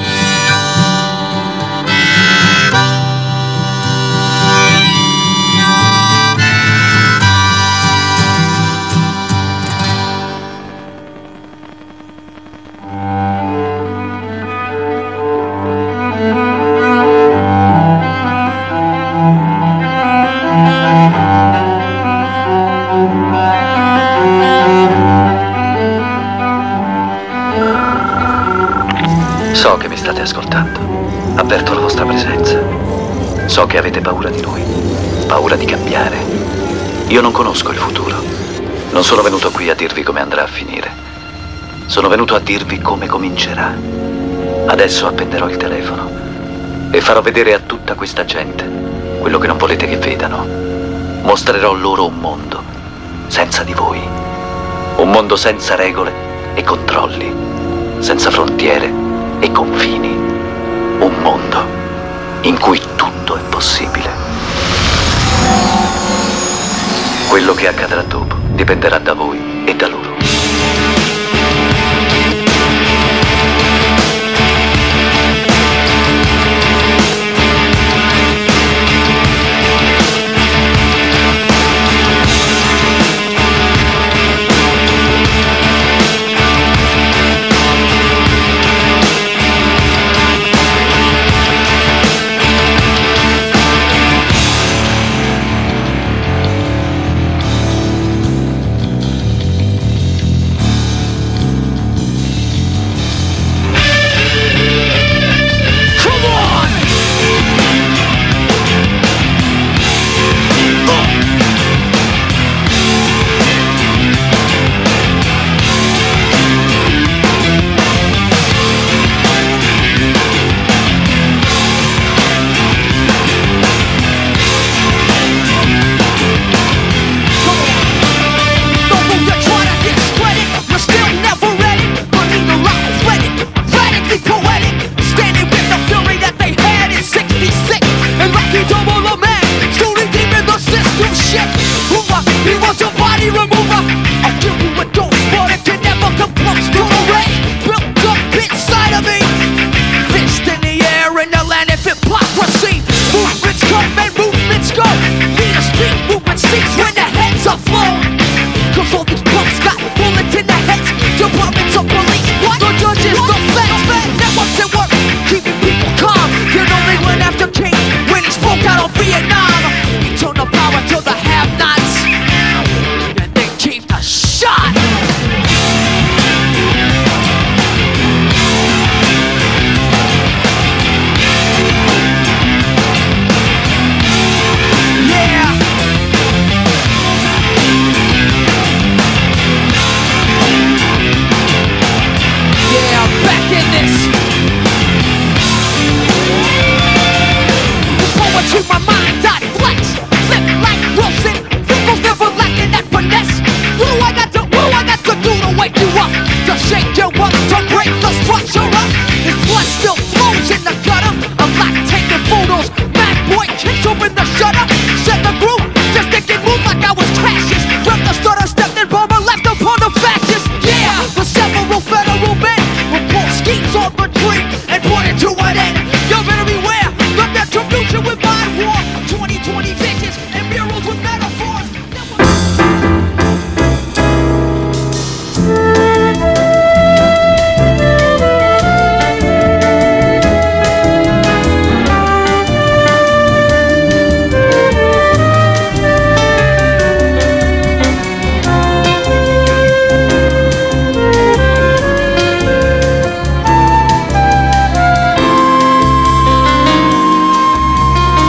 So che mi state ascoltando. Avverto la vostra presenza. So che avete paura di noi, paura di cambiare. Io non conosco il futuro. Non sono venuto qui a dirvi come andrà a finire. Sono venuto a dirvi come comincerà. Adesso appenderò il telefono e farò vedere a tutta questa gente quello che non volete che vedano. Mostrerò loro un mondo senza di voi. Un mondo senza regole e controlli, senza frontiere e confini. Un mondo in cui tutto è possibile. Quello che accadrà dopo dipenderà da voi e da loro.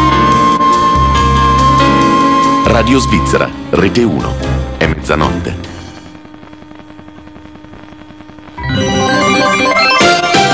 Radio Svizzera, Rete 1. È mezzanotte.